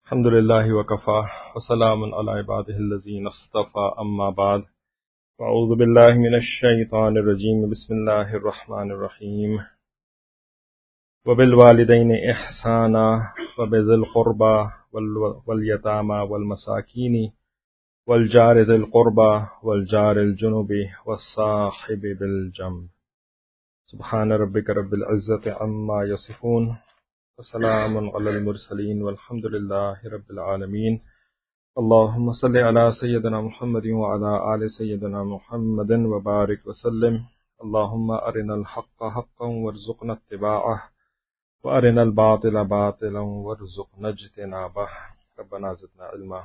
الحمد لله وكفى وسلام على عباده الذين اصطفى أما بعد أعوذ بالله من الشيطان الرجيم بسم الله الرحمن الرحيم وبالوالدين إحسانا وبذي القربى واليتامى والمساكين والجار ذي القربى والجار الجنب والصاحب بالجنب سبحان ربك رب العزة عما يصفون وسلام على المرسلين والحمد لله رب العالمين اللهم صل على سيدنا محمد وعلى آل سيدنا محمد وبارك وسلم اللهم أرنا الحق حقا وارزقنا اتباعه وأرنا الباطل باطلا وارزقنا اجتنابه ربنا زدنا علما۔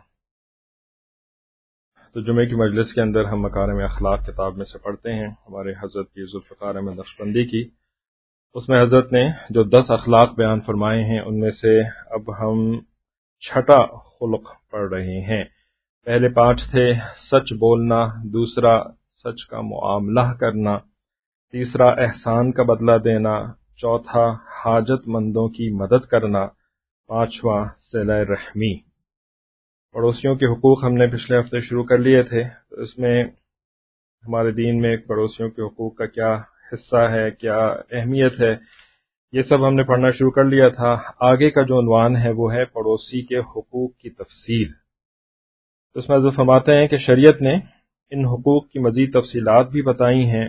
تو جمعے کی مجلس کے اندر ہم مکارم اخلاق کتاب میں سے پڑھتے ہیں ہمارے حضرت کی ذوالفقار احمد نقشبندی کی۔ اس میں حضرت نے جو 10 اخلاق بیان فرمائے ہیں ان میں سے اب ہم 6 خلق پڑھ رہے ہیں۔ پہلے 5 تھے سچ بولنا، دوسرا سچ کا معاملہ کرنا، تیسرا احسان کا بدلہ دینا، چوتھا حاجت مندوں کی مدد کرنا، 5واں صلہ رحمی۔ پڑوسیوں کے حقوق ہم نے پچھلے ہفتے شروع کر لیے تھے، تو اس میں ہمارے دین میں پڑوسیوں کے حقوق کا کیا حصہ ہے، کیا اہمیت ہے، یہ سب ہم نے پڑھنا شروع کر لیا تھا۔ آگے کا جو عنوان ہے وہ ہے پڑوسی کے حقوق کی تفصیل۔ اس میں حضرت فرماتے ہیں کہ شریعت نے ان حقوق کی مزید تفصیلات بھی بتائی ہیں۔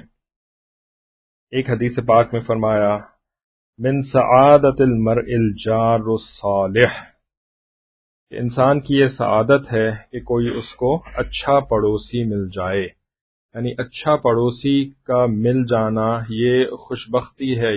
ایک حدیث پاک میں فرمایا من سعادت المرء الجار الصالح، کہ انسان کی یہ سعادت ہے کہ کوئی اس کو اچھا پڑوسی مل جائے، یعنی اچھا پڑوسی کا مل جانا یہ خوشبختی ہے،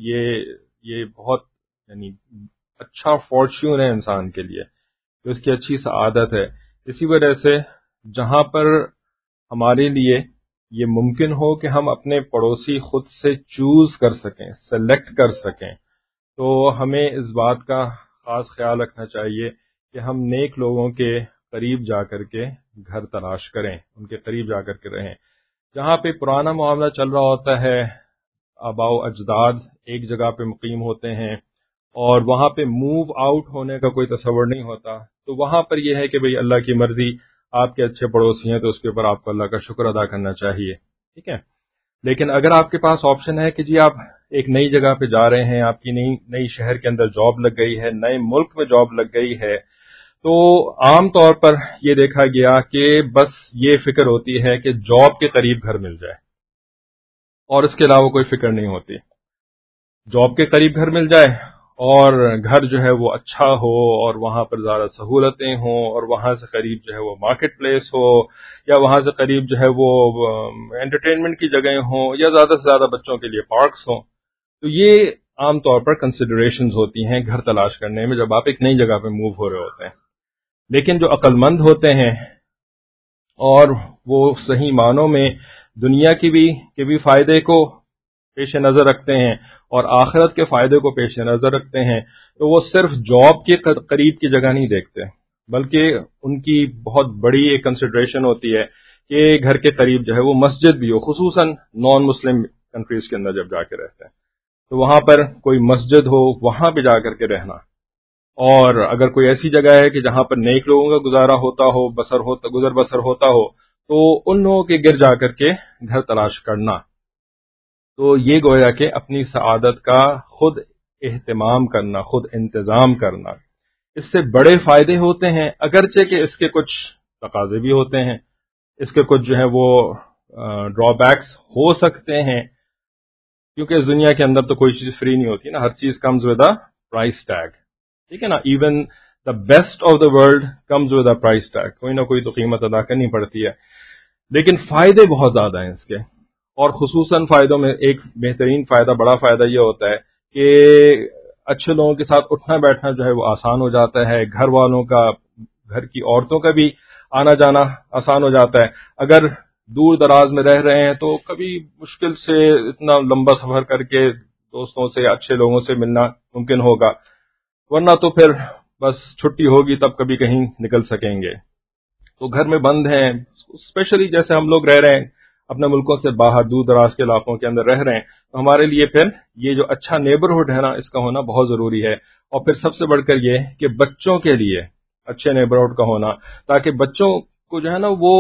یہ بہت یعنی اچھا فارچیون ہے انسان کے لیے، کہ اس کی اچھی سعادت ہے۔ اسی وجہ سے جہاں پر ہمارے لیے یہ ممکن ہو کہ ہم اپنے پڑوسی خود سے چوز کر سکیں، سلیکٹ کر سکیں، تو ہمیں اس بات کا خاص خیال رکھنا چاہیے کہ ہم نیک لوگوں کے قریب جا کر کے گھر تلاش کریں، ان کے قریب جا کر کے رہیں۔ جہاں پہ پرانا معاملہ چل رہا ہوتا ہے، آباء و اجداد ایک جگہ پہ مقیم ہوتے ہیں اور وہاں پہ موو آؤٹ ہونے کا کوئی تصور نہیں ہوتا، تو وہاں پر یہ ہے کہ بھئی اللہ کی مرضی، آپ کے اچھے پڑوسی ہیں تو اس کے اوپر آپ کو اللہ کا شکر ادا کرنا چاہیے، ٹھیک ہے۔ لیکن اگر آپ کے پاس آپشن ہے کہ جی آپ ایک نئی جگہ پہ جا رہے ہیں، آپ کی نئی شہر کے اندر جاب لگ گئی ہے، نئے ملک میں جاب لگ گئی ہے، تو عام طور پر یہ دیکھا گیا کہ بس یہ فکر ہوتی ہے کہ جاب کے قریب گھر مل جائے، اور اس کے علاوہ کوئی فکر نہیں ہوتی۔ جاب کے قریب گھر مل جائے اور گھر جو ہے وہ اچھا ہو اور وہاں پر زیادہ سہولتیں ہوں، اور وہاں سے قریب جو ہے وہ مارکیٹ پلیس ہو، یا وہاں سے قریب جو ہے وہ انٹرٹینمنٹ کی جگہیں ہوں، یا زیادہ سے زیادہ بچوں کے لیے پارکس ہوں۔ تو یہ عام طور پر کنسیڈریشنز ہوتی ہیں گھر تلاش کرنے میں جب آپ ایک نئی جگہ پہ موو ہو رہے ہوتے ہیں۔ لیکن جو عقل مند ہوتے ہیں اور وہ صحیح معنوں میں دنیا کے بھی فائدے کو پیش نظر رکھتے ہیں اور آخرت کے فائدے کو پیش نظر رکھتے ہیں، تو وہ صرف جاب کے قریب کی جگہ نہیں دیکھتے، بلکہ ان کی بہت بڑی ایک کنسیڈریشن ہوتی ہے کہ گھر کے قریب جو ہے وہ مسجد بھی ہو، خصوصاً نان مسلم کنٹریز کے اندر جب جا کے رہتے ہیں تو وہاں پر کوئی مسجد ہو، وہاں پہ جا کر کے رہنا، اور اگر کوئی ایسی جگہ ہے کہ جہاں پر نیک لوگوں کا گزارا ہوتا ہو، گزر بسر ہوتا ہو، تو ان لوگوں کے گر جا کر کے گھر تلاش کرنا، تو یہ گویا کہ اپنی سعادت کا خود اہتمام کرنا، خود انتظام کرنا۔ اس سے بڑے فائدے ہوتے ہیں، اگرچہ کہ اس کے کچھ تقاضے بھی ہوتے ہیں، اس کے کچھ جو ہے وہ ڈرا بیکس ہو سکتے ہیں، کیونکہ اس دنیا کے اندر تو کوئی چیز فری نہیں ہوتی نا، ہر چیز comes with a price tag, ٹھیک ہے نا۔ Even the best of the world comes with a price tag, کوئی نہ کوئی تو قیمت ادا کرنی پڑتی ہے، لیکن فائدے بہت زیادہ ہیں اس کے، اور خصوصاً فائدوں میں ایک بہترین فائدہ، بڑا فائدہ یہ ہوتا ہے کہ اچھے لوگوں کے ساتھ اٹھنا بیٹھنا جو ہے وہ آسان ہو جاتا ہے، گھر والوں کا، گھر کی عورتوں کا بھی آنا جانا آسان ہو جاتا ہے۔ اگر دور دراز میں رہ رہے ہیں تو کبھی مشکل سے اتنا لمبا سفر کر کے دوستوں سے، اچھے لوگوں سے ملنا ممکن ہوگا، ورنہ تو پھر بس چھٹی ہوگی تب کبھی کہیں نکل سکیں گے۔ تو گھر میں بند ہیں، اسپیشلی جیسے ہم لوگ رہ رہے ہیں اپنے ملکوں سے باہر، دور دراز کے علاقوں کے اندر رہ رہے ہیں، تو ہمارے لیے پھر یہ جو اچھا نیبرہڈ ہے نا، اس کا ہونا بہت ضروری ہے۔ اور پھر سب سے بڑھ کر یہ کہ بچوں کے لیے اچھے نیبرہڈ کا ہونا، تاکہ بچوں کو جو ہے نا وہ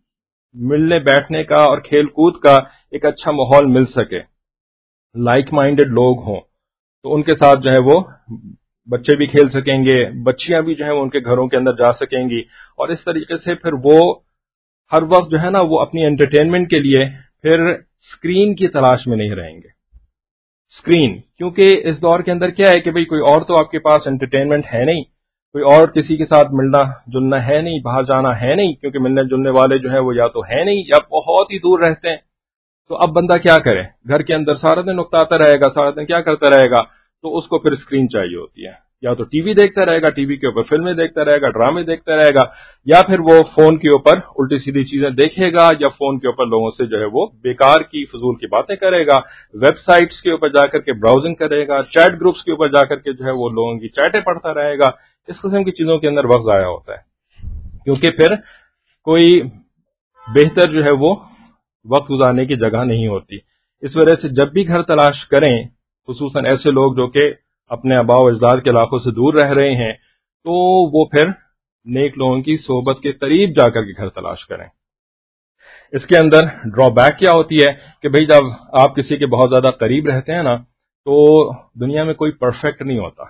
ملنے بیٹھنے کا اور کھیل کود کا ایک اچھا ماحول مل سکے، لائک مائنڈڈ لوگ ہوں تو ان کے ساتھ جو ہے وہ بچے بھی کھیل سکیں گے، بچیاں بھی جو ہے وہ ان کے گھروں کے اندر جا سکیں گی، اور اس طریقے سے پھر وہ ہر وقت جو ہے نا وہ اپنی انٹرٹینمنٹ کے لیے پھر اسکرین کی تلاش میں نہیں رہیں گے۔ اسکرین، کیونکہ اس دور کے اندر کیا ہے کہ بھئی کوئی اور تو آپ کے پاس انٹرٹینمنٹ ہے نہیں، کوئی اور کسی کے ساتھ ملنا جلنا ہے نہیں، باہر جانا ہے نہیں، کیونکہ ملنے جلنے والے جو ہیں وہ یا تو ہے نہیں یا بہت ہی دور رہتے ہیں۔ تو اب بندہ کیا کرے، گھر کے اندر سارا دن اکتاتا رہے گا، سارا دن کیا کرتا رہے گا، تو اس کو پھر اسکرین چاہیے ہوتی ہے، یا تو ٹی وی دیکھتا رہے گا، ٹی وی کے اوپر فلمیں دیکھتا رہے گا، ڈرامے دیکھتا رہے گا، یا پھر وہ فون کے اوپر الٹی سیدھی چیزیں دیکھے گا، یا فون کے اوپر لوگوں سے جو ہے وہ بیکار کی فضول کی باتیں کرے گا، ویب سائٹس کے اوپر جا کر کے براؤزنگ کرے گا، چیٹ گروپس کے اوپر جا کر کے جو ہے وہ لوگوں کی چیٹیں پڑھتا رہے گا۔ اس قسم کی چیزوں کے اندر وقت ضائع ہوتا ہے، کیونکہ پھر کوئی بہتر جو ہے وہ وقت گزارنے کی جگہ نہیں ہوتی۔ اس وجہ سے جب بھی گھر تلاش کریں، خصوصاً ایسے لوگ جو کہ اپنے آباء و اجداد کے علاقوں سے دور رہ رہے ہیں، تو وہ پھر نیک لوگوں کی صحبت کے قریب جا کر کے گھر تلاش کریں۔ اس کے اندر ڈرا بیک کیا ہوتی ہے کہ بھئی جب آپ کسی کے بہت زیادہ قریب رہتے ہیں نا، تو دنیا میں کوئی پرفیکٹ نہیں ہوتا،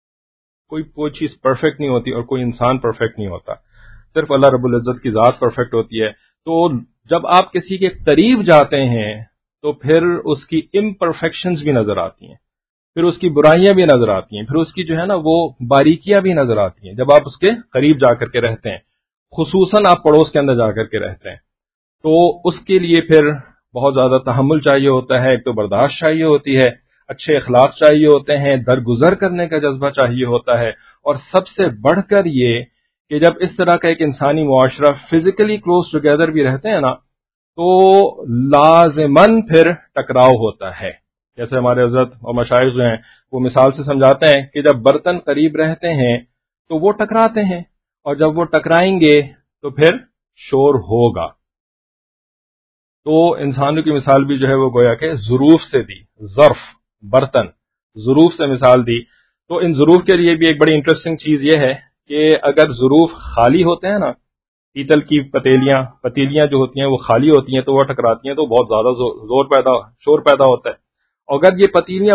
کوئی چیز پرفیکٹ نہیں ہوتی، اور کوئی انسان پرفیکٹ نہیں ہوتا، صرف اللہ رب العزت کی ذات پرفیکٹ ہوتی ہے۔ تو جب آپ کسی کے قریب جاتے ہیں تو پھر اس کی امپرفیکشنز بھی نظر آتی ہیں، پھر اس کی برائیاں بھی نظر آتی ہیں، پھر اس کی جو ہے نا وہ باریکیاں بھی نظر آتی ہیں جب آپ اس کے قریب جا کر کے رہتے ہیں، خصوصاً آپ پڑوس کے اندر جا کر کے رہتے ہیں۔ تو اس کے لیے پھر بہت زیادہ تحمل چاہیے ہوتا ہے، ایک تو برداشت چاہیے ہوتی ہے، اچھے اخلاق چاہیے ہوتے ہیں، درگزر کرنے کا جذبہ چاہیے ہوتا ہے، اور سب سے بڑھ کر یہ کہ جب اس طرح کا ایک انسانی معاشرہ فزیکلی کلوز ٹوگیدر بھی رہتے ہیں نا، تو لازماً پھر ٹکراؤ ہوتا ہے۔ جیسے ہمارے حضرت اور مشائخ جو ہیں وہ مثال سے سمجھاتے ہیں کہ جب برتن قریب رہتے ہیں تو وہ ٹکراتے ہیں، اور جب وہ ٹکرائیں گے تو پھر شور ہوگا۔ تو انسانوں کی مثال بھی جو ہے وہ گویا کہ ظروف سے دی، ظرف، برتن، ظروف سے مثال دی۔ تو ان ظروف کے لیے بھی ایک بڑی انٹرسٹنگ چیز یہ ہے کہ اگر ظروف خالی ہوتے ہیں نا، پیتل کی پتیلیاں جو ہوتی ہیں وہ خالی ہوتی ہیں تو وہ ٹکراتی ہیں تو بہت زیادہ شور پیدا ہوتا ہے۔ اگر یہ پتیلیاں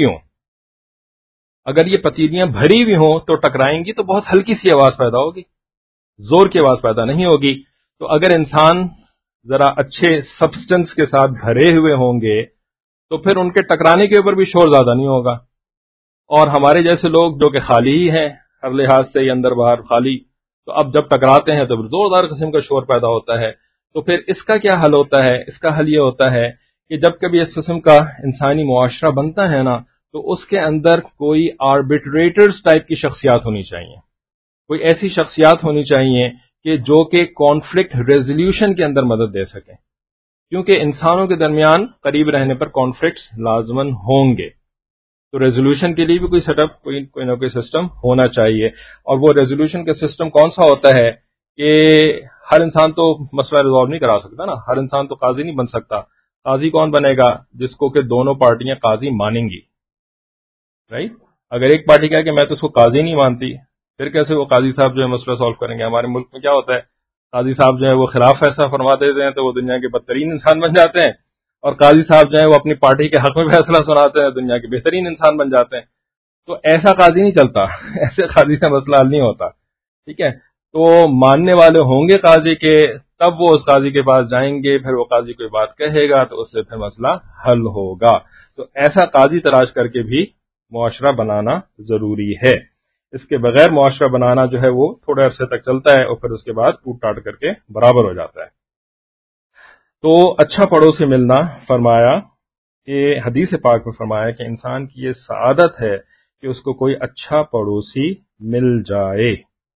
بھری ہوئی ہوں تو ٹکرائیں گی تو بہت ہلکی سی آواز پیدا ہوگی، زور کی آواز پیدا نہیں ہوگی۔ تو اگر انسان ذرا اچھے سبسٹنس کے ساتھ بھرے ہوئے ہوں گے تو پھر ان کے ٹکرانے کے اوپر بھی شور زیادہ نہیں ہوگا، اور ہمارے جیسے لوگ جو کہ خالی ہی ہیں ہر لحاظ سے، ہی اندر باہر خالی، تو اب جب ٹکراتے ہیں تو زوردار قسم کا شور پیدا ہوتا ہے۔ تو پھر اس کا کیا حل ہوتا ہے؟ اس کا حل یہ ہوتا ہے کہ جب کبھی اس قسم کا انسانی معاشرہ بنتا ہے نا، تو اس کے اندر کوئی آربیٹریٹرز ٹائپ کی شخصیات ہونی چاہیے، کوئی ایسی شخصیات ہونی چاہیے کہ جو کہ کانفلکٹ ریزولوشن کے اندر مدد دے سکیں، کیونکہ انسانوں کے درمیان قریب رہنے پر کانفلکٹس لازماً ہوں گے، تو ریزولوشن کے لیے بھی کوئی سیٹ اپ، کوئی نہ کوئی سسٹم ہونا چاہیے۔ اور وہ ریزولوشن کا سسٹم کون سا ہوتا ہے کہ ہر انسان تو مسئلہ ریزالو نہیں کرا سکتا نا، ہر انسان تو قاضی نہیں بن سکتا۔ قاضی کون بنے گا؟ جس کو کہ دونوں پارٹیاں قاضی مانیں گی، رائٹ؟ اگر ایک پارٹی کہے کہ میں تو اس کو قاضی نہیں مانتی، پھر کیسے وہ قاضی صاحب جو ہے مسئلہ سالو کریں گے؟ ہمارے ملک میں کیا ہوتا ہے، قاضی صاحب جو ہے وہ خلاف فیصلہ فرما دیتے ہیں تو وہ دنیا کے بدترین انسان بن جاتے ہیں، اور قاضی صاحب جو ہیں وہ اپنی پارٹی کے حق میں فیصلہ سناتے ہیں، دنیا کے بہترین انسان بن جاتے ہیں۔ تو ایسا قاضی نہیں چلتا، ایسے قاضی سے مسئلہ حل نہیں ہوتا، ٹھیک ہے؟ تو ماننے والے ہوں گے قاضی کے، تب وہ اس قاضی کے پاس جائیں گے، پھر وہ قاضی کوئی بات کہے گا تو اس سے پھر مسئلہ حل ہوگا۔ تو ایسا قاضی تلاش کر کے بھی معاشرہ بنانا ضروری ہے، اس کے بغیر معاشرہ بنانا جو ہے وہ تھوڑے عرصے تک چلتا ہے اور پھر اس کے بعد ٹوٹ ٹاٹ کر کے برابر ہو جاتا ہے۔ تو اچھا پڑوسی ملنا، فرمایا کہ حدیث پاک میں فرمایا کہ انسان کی یہ سعادت ہے کہ اس کو کوئی اچھا پڑوسی مل جائے۔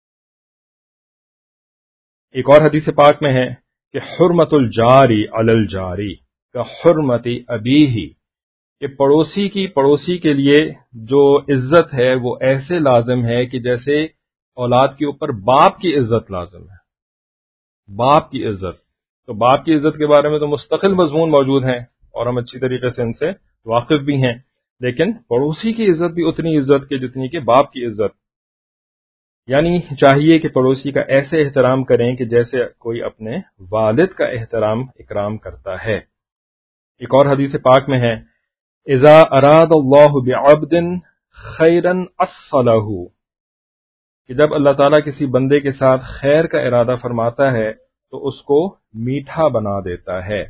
ایک اور حدیث پاک میں ہے کہ حرمت الجاری علی الجاری کا حرمت ابیہ، کہ پڑوسی کے لیے جو عزت ہے وہ ایسے لازم ہے کہ جیسے اولاد کے اوپر باپ کی عزت لازم ہے، باپ کی عزت۔ تو باپ کی عزت کے بارے میں تو مستقل مضمون موجود ہیں اور ہم اچھی طریقے سے ان سے واقف بھی ہیں، لیکن پڑوسی کی عزت بھی اتنی عزت کے جتنی کہ باپ کی عزت۔ یعنی چاہیے کہ پڑوسی کا ایسے احترام کریں کہ جیسے کوئی اپنے والد کا اکرام کرتا ہے۔ ایک اور حدیث پاک میں ہے، اذا اراد اللہ بعبد خیرا اصلہ، کہ جب اللہ تعالیٰ کسی بندے کے ساتھ خیر کا ارادہ فرماتا ہے تو اس کو میٹھا بنا دیتا ہے۔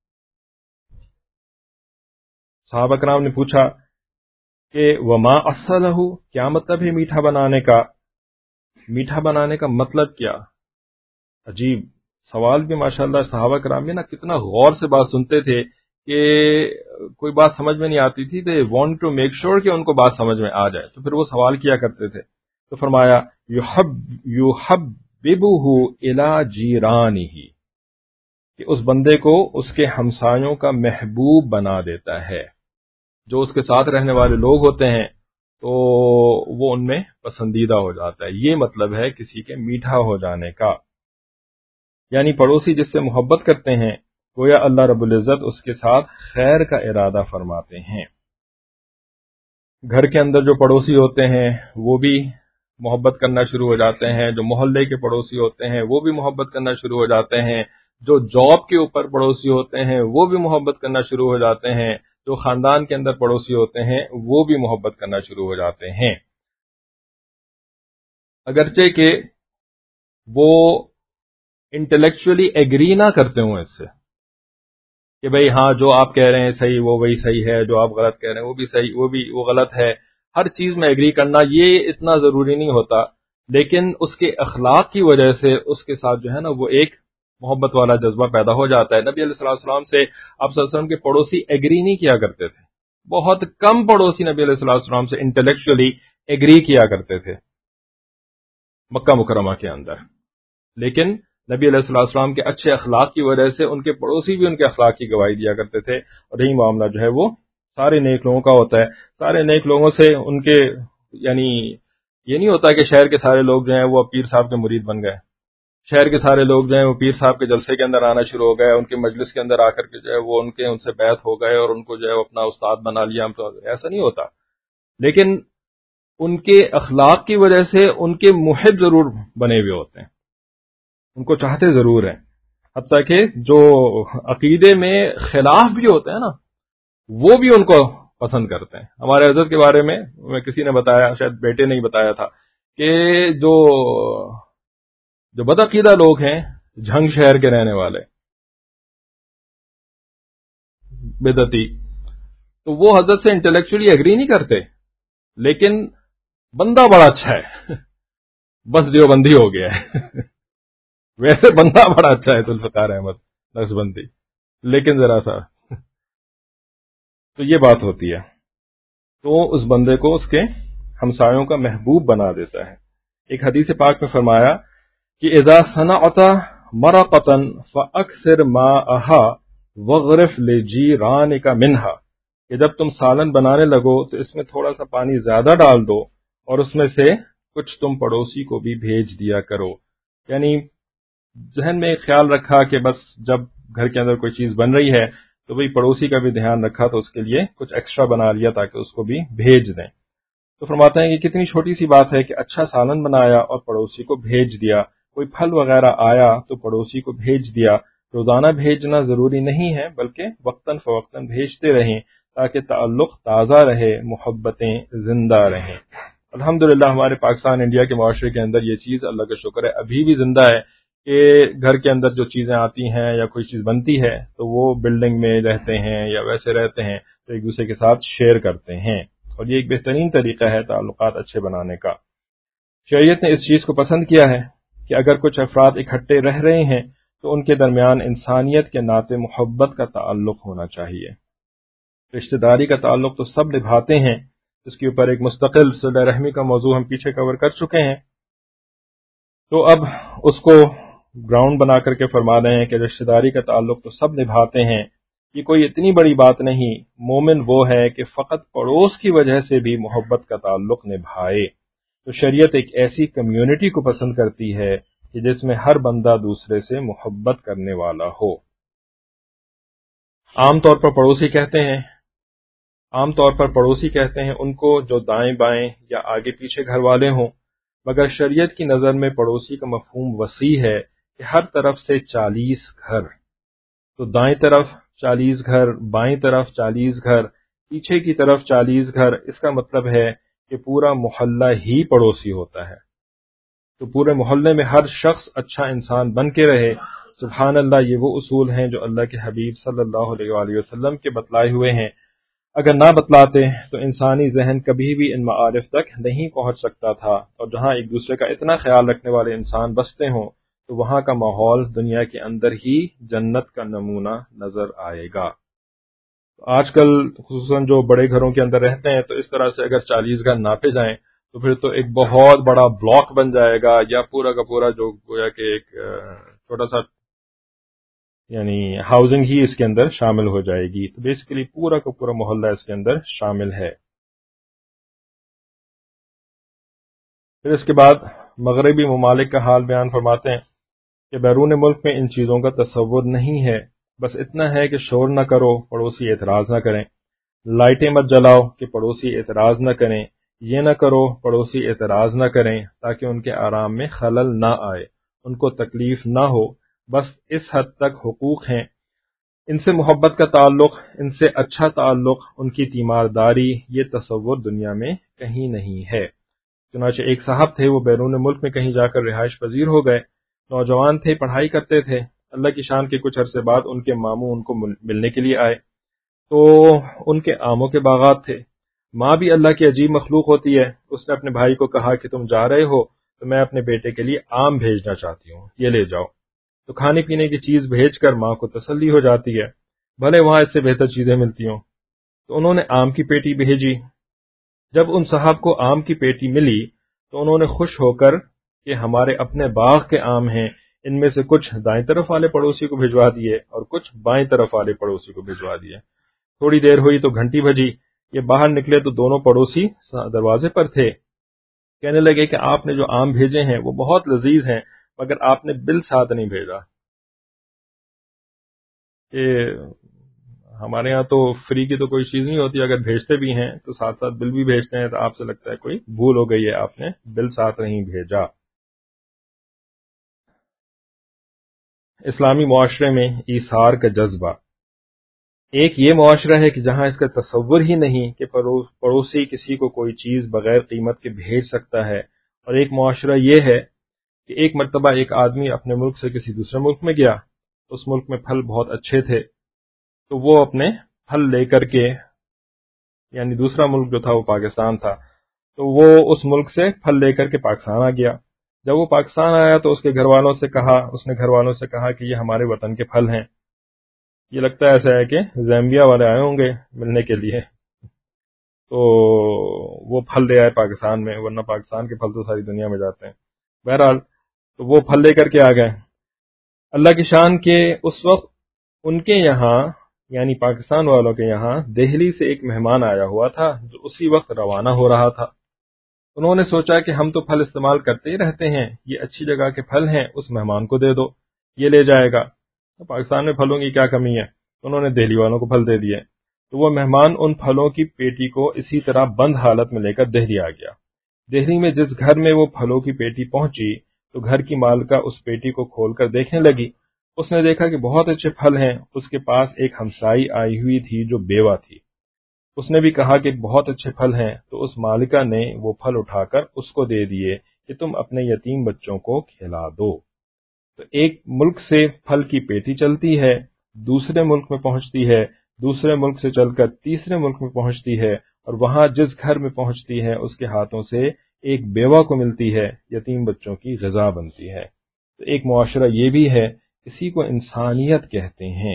صحابہ کرام نے پوچھا کہ وما اصلہ، کیا مطلب ہے میٹھا بنانے کا؟ میٹھا بنانے کا مطلب کیا؟ عجیب سوال بھی ماشاءاللہ، صحابہ کرام بھی نا کتنا غور سے بات سنتے تھے کہ کوئی بات سمجھ میں نہیں آتی تھی، they want to make sure کہ ان کو بات سمجھ میں آ جائے، تو پھر وہ سوال کیا کرتے تھے۔ تو فرمایا یحببہ الی جیرانہ، کہ اس بندے کو اس کے ہمسایوں کا محبوب بنا دیتا ہے۔ جو اس کے ساتھ رہنے والے لوگ ہوتے ہیں تو وہ ان میں پسندیدہ ہو جاتا ہے۔ یہ مطلب ہے کسی کے میٹھا ہو جانے کا، یعنی پڑوسی جس سے محبت کرتے ہیں گویا اللہ رب العزت اس کے ساتھ خیر کا ارادہ فرماتے ہیں۔ گھر کے اندر جو پڑوسی ہوتے ہیں وہ بھی محبت کرنا شروع ہو جاتے ہیں، جو محلے کے پڑوسی ہوتے ہیں وہ بھی محبت کرنا شروع ہو جاتے ہیں، جو جاب کے اوپر پڑوسی ہوتے ہیں وہ بھی محبت کرنا شروع ہو جاتے ہیں، جو خاندان کے اندر پڑوسی ہوتے ہیں وہ بھی محبت کرنا شروع ہو جاتے ہیں، اگرچہ کہ وہ انٹلیکچولی ایگری نہ کرتے ہوں اس سے کہ بھئی ہاں جو آپ کہہ رہے ہیں صحیح وہ وہی صحیح ہے، جو آپ غلط کہہ رہے ہیں وہ بھی صحیح وہ غلط ہے، ہر چیز میں ایگری کرنا یہ اتنا ضروری نہیں ہوتا، لیکن اس کے اخلاق کی وجہ سے اس کے ساتھ جو ہے نا وہ ایک محبت والا جذبہ پیدا ہو جاتا ہے۔ نبی علیہ السلام سے آپ صلی اللہ علیہ وسلم کے پڑوسی ایگری نہیں کیا کرتے تھے، بہت کم پڑوسی نبی علیہ السلام سے انٹلیکچولی ایگری کیا کرتے تھے مکہ مکرمہ کے اندر، لیکن نبی علیہ السلام کے اچھے اخلاق کی وجہ سے ان کے پڑوسی بھی ان کے اخلاق کی گواہی دیا کرتے تھے، اور یہی معاملہ جو ہے وہ سارے نیک لوگوں کا ہوتا ہے۔ سارے نیک لوگوں سے ان کے یعنی یہ نہیں ہوتا کہ شہر کے سارے لوگ جو ہیں وہ پیر صاحب کے مرید بن گئے، شہر کے سارے لوگ جو ہیں وہ پیر صاحب کے جلسے کے اندر آنا شروع ہو گئے، ان کے مجلس کے اندر آ کر کے جو ہے وہ ان سے بیعت ہو گئے اور ان کو جو ہے اپنا استاد بنا لیا، ایسا نہیں ہوتا، لیکن ان کے اخلاق کی وجہ سے ان کے محب ضرور بنے ہوئے ہوتے ہیں، ان کو چاہتے ضرور ہیں، حتیٰ کہ جو عقیدے میں خلاف بھی ہوتے ہیں نا وہ بھی ان کو پسند کرتے ہیں۔ ہمارے حضرت کے بارے میں کسی نے بتایا، شاید بیٹے نے ہی بتایا تھا، کہ جو بدعقیدہ لوگ ہیں جھنگ شہر کے رہنے والے بدعتی، تو وہ حضرت سے انٹلیکچولی ایگری نہیں کرتے، لیکن بندہ بڑا اچھا ہے، بس دیوبندی ہو گیا ہے ویسے بندہ بڑا اچھا ہے ذوالفقار احمد نقشبندی، لیکن ذرا سا تو یہ بات ہوتی ہے، تو اس بندے کو اس کے ہمسایوں کا محبوب بنا دیتا ہے۔ ایک حدیث پاک میں فرمایا کہ اذا صنعت مرقۃ فاکثر ماءها واغرف لجیرانک منها، کہ جب تم سالن بنانے لگو تو اس میں تھوڑا سا پانی زیادہ ڈال دو اور اس میں سے کچھ تم پڑوسی کو بھی بھیج دیا کرو، یعنی ذہن میں خیال رکھا کہ بس جب گھر کے اندر کوئی چیز بن رہی ہے تو بھئی پڑوسی کا بھی دھیان رکھا تو اس کے لیے کچھ ایکسٹرا بنا لیا تاکہ اس کو بھی بھیج دیں۔ تو فرماتے ہیں کہ کتنی چھوٹی سی بات ہے کہ اچھا سالن بنایا اور پڑوسی کو بھیج دیا، کوئی پھل وغیرہ آیا تو پڑوسی کو بھیج دیا۔ روزانہ بھیجنا ضروری نہیں ہے بلکہ وقتاً فوقتاً بھیجتے رہیں تاکہ تعلق تازہ رہے، محبتیں زندہ رہیں۔ الحمدللہ ہمارے پاکستان انڈیا کے معاشرے کے اندر یہ چیز اللہ کا شکر ہے ابھی بھی زندہ ہے کہ گھر کے اندر جو چیزیں آتی ہیں یا کوئی چیز بنتی ہے تو وہ بلڈنگ میں رہتے ہیں یا ویسے رہتے ہیں تو ایک دوسرے کے ساتھ شیئر کرتے ہیں، اور یہ ایک بہترین طریقہ ہے تعلقات اچھے بنانے کا۔ شریعت نے اس چیز کو پسند کیا ہے کہ اگر کچھ افراد اکٹھے رہ رہے ہیں تو ان کے درمیان انسانیت کے ناطے محبت کا تعلق ہونا چاہیے۔ رشتہ داری کا تعلق تو سب نبھاتے ہیں، اس کے اوپر ایک مستقل صلہ رحمی کا موضوع ہم پیچھے کور کر چکے ہیں، تو اب اس کو گراؤنڈ بنا کر کے فرما رہے ہیں کہ رشتہ داری کا تعلق تو سب نبھاتے ہیں، یہ کوئی اتنی بڑی بات نہیں، مومن وہ ہے کہ فقط پڑوس کی وجہ سے بھی محبت کا تعلق نبھائے۔ تو شریعت ایک ایسی کمیونٹی کو پسند کرتی ہے کہ جس میں ہر بندہ دوسرے سے محبت کرنے والا ہو۔ عام طور پر پڑوسی کہتے ہیں ان کو جو دائیں بائیں یا آگے پیچھے گھر والے ہوں، مگر شریعت کی نظر میں پڑوسی کا مفہوم وسیع ہے کہ ہر طرف سے 40 گھر، تو دائیں طرف 40 گھر، بائیں طرف 40 گھر، پیچھے کی طرف 40 گھر، اس کا مطلب ہے کہ پورا محلہ ہی پڑوسی ہوتا ہے۔ تو پورے محلے میں ہر شخص اچھا انسان بن کے رہے۔ سبحان اللہ، یہ وہ اصول ہیں جو اللہ کے حبیب صلی اللہ علیہ وآلہ وسلم کے بتلائے ہوئے ہیں۔ اگر نہ بتلاتے تو انسانی ذہن کبھی بھی ان معارف تک نہیں پہنچ سکتا تھا، اور جہاں ایک دوسرے کا اتنا خیال رکھنے والے انسان بستے ہوں تو وہاں کا ماحول دنیا کے اندر ہی جنت کا نمونہ نظر آئے گا۔ آج کل خصوصاً جو بڑے گھروں کے اندر رہتے ہیں تو اس طرح سے اگر 40 گھر ناپے جائیں تو پھر تو ایک بہت بڑا بلاک بن جائے گا، یا پورا کا پورا جو گویا کہ ایک چھوٹا سا یعنی ہاؤسنگ ہی اس کے اندر شامل ہو جائے گی۔ تو بیسیکلی پورا کا پورا محلہ اس کے اندر شامل ہے۔ پھر اس کے بعد مغربی ممالک کا حال بیان فرماتے ہیں کہ بیرون ملک میں ان چیزوں کا تصور نہیں ہے، بس اتنا ہے کہ شور نہ کرو، پڑوسی اعتراض نہ کریں، لائٹیں مت جلاؤ کہ پڑوسی اعتراض نہ کریں، یہ نہ کرو پڑوسی اعتراض نہ کریں تاکہ ان کے آرام میں خلل نہ آئے، ان کو تکلیف نہ ہو، بس اس حد تک حقوق ہیں۔ ان سے محبت کا تعلق، ان سے اچھا تعلق، ان کی تیمارداری، یہ تصور دنیا میں کہیں نہیں ہے۔ چنانچہ ایک صاحب تھے، وہ بیرون ملک میں کہیں جا کر رہائش پذیر ہو گئے، نوجوان تھے، پڑھائی کرتے تھے۔ اللہ کی شان کے کچھ عرصے بعد ان کے ماموں ان کو ملنے کے لیے آئے، تو ان کے آموں کے باغات تھے۔ ماں بھی اللہ کی عجیب مخلوق ہوتی ہے، اس نے اپنے بھائی کو کہا کہ تم جا رہے ہو تو میں اپنے بیٹے کے لیے آم بھیجنا چاہتی ہوں، یہ لے جاؤ۔ تو کھانے پینے کی چیز بھیج کر ماں کو تسلی ہو جاتی ہے، بھلے وہاں اس سے بہتر چیزیں ملتی ہوں۔ تو انہوں نے آم کی پیٹی بھیجی۔ جب ان صاحب کو آم کی پیٹی ملی تو انہوں نے خوش ہو کر کہ ہمارے اپنے باغ کے آم ہیں، ان میں سے کچھ دائیں طرف والے پڑوسی کو بھجوا دیے اور کچھ بائیں طرف والے پڑوسی کو بھجوا دیے۔ تھوڑی دیر ہوئی تو گھنٹی بجی، یہ باہر نکلے تو دونوں پڑوسی دروازے پر تھے۔ کہنے لگے کہ آپ نے جو آم بھیجے ہیں وہ بہت لذیذ ہیں، مگر آپ نے بل ساتھ نہیں بھیجا۔ کہ ہمارے ہاں تو فری کی تو کوئی چیز نہیں ہوتی، اگر بھیجتے بھی ہیں تو ساتھ ساتھ بل بھی بھیجتے ہیں، تو آپ سے لگتا ہے کوئی بھول ہو گئی ہے، آپ نے بل ساتھ نہیں بھیجا۔ اسلامی معاشرے میں ایثار کا جذبہ، ایک یہ معاشرہ ہے کہ جہاں اس کا تصور ہی نہیں کہ پڑوسی کسی کو کوئی چیز بغیر قیمت کے بھیج سکتا ہے، اور ایک معاشرہ یہ ہے کہ ایک مرتبہ ایک آدمی اپنے ملک سے کسی دوسرے ملک میں گیا، اس ملک میں پھل بہت اچھے تھے، تو وہ اپنے پھل لے کر کے، یعنی دوسرا ملک جو تھا وہ پاکستان تھا، تو وہ اس ملک سے پھل لے کر کے پاکستان آ گیا۔ جب وہ پاکستان آیا تو اس نے گھر والوں سے کہا کہ یہ ہمارے وطن کے پھل ہیں۔ یہ لگتا ہے ایسا ہے کہ زیمبیا والے آئے ہوں گے ملنے کے لیے، تو وہ پھل لے آئے پاکستان میں، ورنہ پاکستان کے پھل تو ساری دنیا میں جاتے ہیں۔ بہرحال تو وہ پھل لے کر کے آ گئے۔ اللہ کی شان کے اس وقت ان کے یہاں یعنی پاکستان والوں کے یہاں دہلی سے ایک مہمان آیا ہوا تھا جو اسی وقت روانہ ہو رہا تھا۔ انہوں نے سوچا کہ ہم تو پھل استعمال کرتے ہی رہتے ہیں، یہ اچھی جگہ کے پھل ہیں، اس مہمان کو دے دو، یہ لے جائے گا۔ تو پاکستان میں پھلوں کی کیا کمی ہے، انہوں نے دہلی والوں کو پھل دے دیے۔ تو وہ مہمان ان پھلوں کی پیٹی کو اسی طرح بند حالت میں لے کر دہلی آ گیا۔ دہلی میں جس گھر میں وہ پھلوں کی پیٹی پہنچی تو گھر کی مالکہ اس پیٹی کو کھول کر دیکھنے لگی۔ اس نے دیکھا کہ بہت اچھے پھل ہیں۔ اس کے پاس ایک ہمسائی آئی ہوئی تھی جو بیوہ تھی، اس نے بھی کہا کہ بہت اچھے پھل ہیں، تو اس مالکہ نے وہ پھل اٹھا کر اس کو دے دیے کہ تم اپنے یتیم بچوں کو کھلا دو۔ تو ایک ملک سے پھل کی پیٹی چلتی ہے، دوسرے ملک میں پہنچتی ہے، دوسرے ملک سے چل کر تیسرے ملک میں پہنچتی ہے، اور وہاں جس گھر میں پہنچتی ہے اس کے ہاتھوں سے ایک بیوہ کو ملتی ہے، یتیم بچوں کی غذا بنتی ہے۔ تو ایک معاشرہ یہ بھی ہے، اسی کو انسانیت کہتے ہیں۔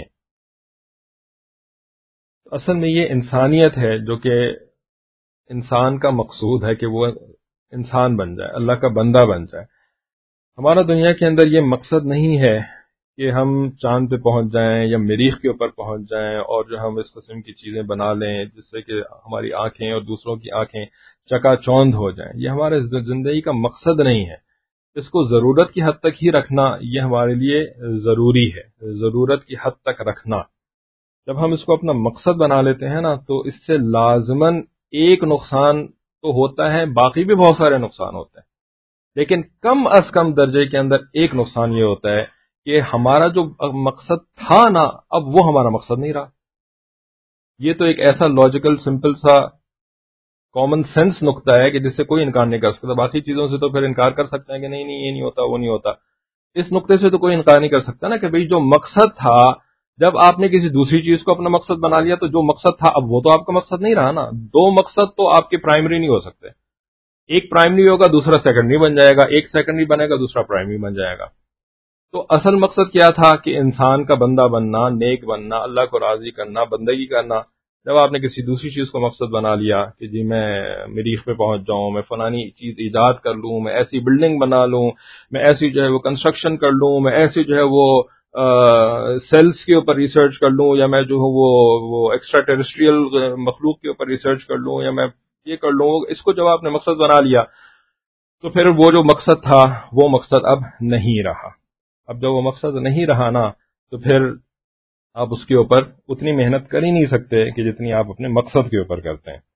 اصل میں یہ انسانیت ہے جو کہ انسان کا مقصود ہے کہ وہ انسان بن جائے، اللہ کا بندہ بن جائے۔ ہمارا دنیا کے اندر یہ مقصد نہیں ہے کہ ہم چاند پہ پہنچ جائیں یا مریخ کے اوپر پہنچ جائیں اور جو ہم اس قسم کی چیزیں بنا لیں جس سے کہ ہماری آنکھیں اور دوسروں کی آنکھیں چکا چوند ہو جائیں۔ یہ ہمارے زندگی کا مقصد نہیں ہے۔ اس کو ضرورت کی حد تک ہی رکھنا یہ ہمارے لیے ضروری ہے، ضرورت کی حد تک رکھنا۔ جب ہم اس کو اپنا مقصد بنا لیتے ہیں نا تو اس سے لازماً ایک نقصان تو ہوتا ہے، باقی بھی بہت سارے نقصان ہوتے ہیں۔ لیکن کم از کم درجے کے اندر ایک نقصان یہ ہوتا ہے کہ ہمارا جو مقصد تھا نا، اب وہ ہمارا مقصد نہیں رہا۔ یہ تو ایک ایسا لاجیکل سمپل سا کامن سینس نقطہ ہے کہ جس سے کوئی انکار نہیں کر سکتا۔ باقی چیزوں سے تو پھر انکار کر سکتے ہیں کہ نہیں نہیں یہ نہیں ہوتا وہ نہیں ہوتا، اس نقطے سے تو کوئی انکار نہیں کر سکتا نا کہ بھئی جو مقصد تھا، جب آپ نے کسی دوسری چیز کو اپنا مقصد بنا لیا تو جو مقصد تھا اب وہ تو آپ کا مقصد نہیں رہا نا۔ دو مقصد تو آپ کے پرائمری نہیں ہو سکتے، ایک پرائمری ہوگا دوسرا سیکنڈری بن جائے گا، ایک سیکنڈری بنے گا دوسرا پرائمری بن جائے گا۔ تو اصل مقصد کیا تھا کہ انسان کا بندہ بننا، نیک بننا، اللہ کو راضی کرنا، بندگی کرنا۔ جب آپ نے کسی دوسری چیز کو مقصد بنا لیا کہ جی میں مریخ پہ پہنچ جاؤں، میں فلانی چیز ایجاد کر لوں، میں ایسی بلڈنگ بنا لوں، میں ایسی جو ہے وہ کنسٹرکشن کر لوں، میں ایسی جو ہے وہ سیلز کے اوپر ریسرچ کر لوں، یا میں جو ہوں وہ ایکسٹرا ٹیریسٹریل مخلوق کے اوپر ریسرچ کر لوں، یا میں یہ کر لوں، اس کو جب آپ نے مقصد بنا لیا تو پھر وہ جو مقصد تھا وہ مقصد اب نہیں رہا۔ اب جب وہ مقصد نہیں رہا نا تو پھر آپ اس کے اوپر اتنی محنت کر ہی نہیں سکتے کہ جتنی آپ اپنے مقصد کے اوپر کرتے ہیں۔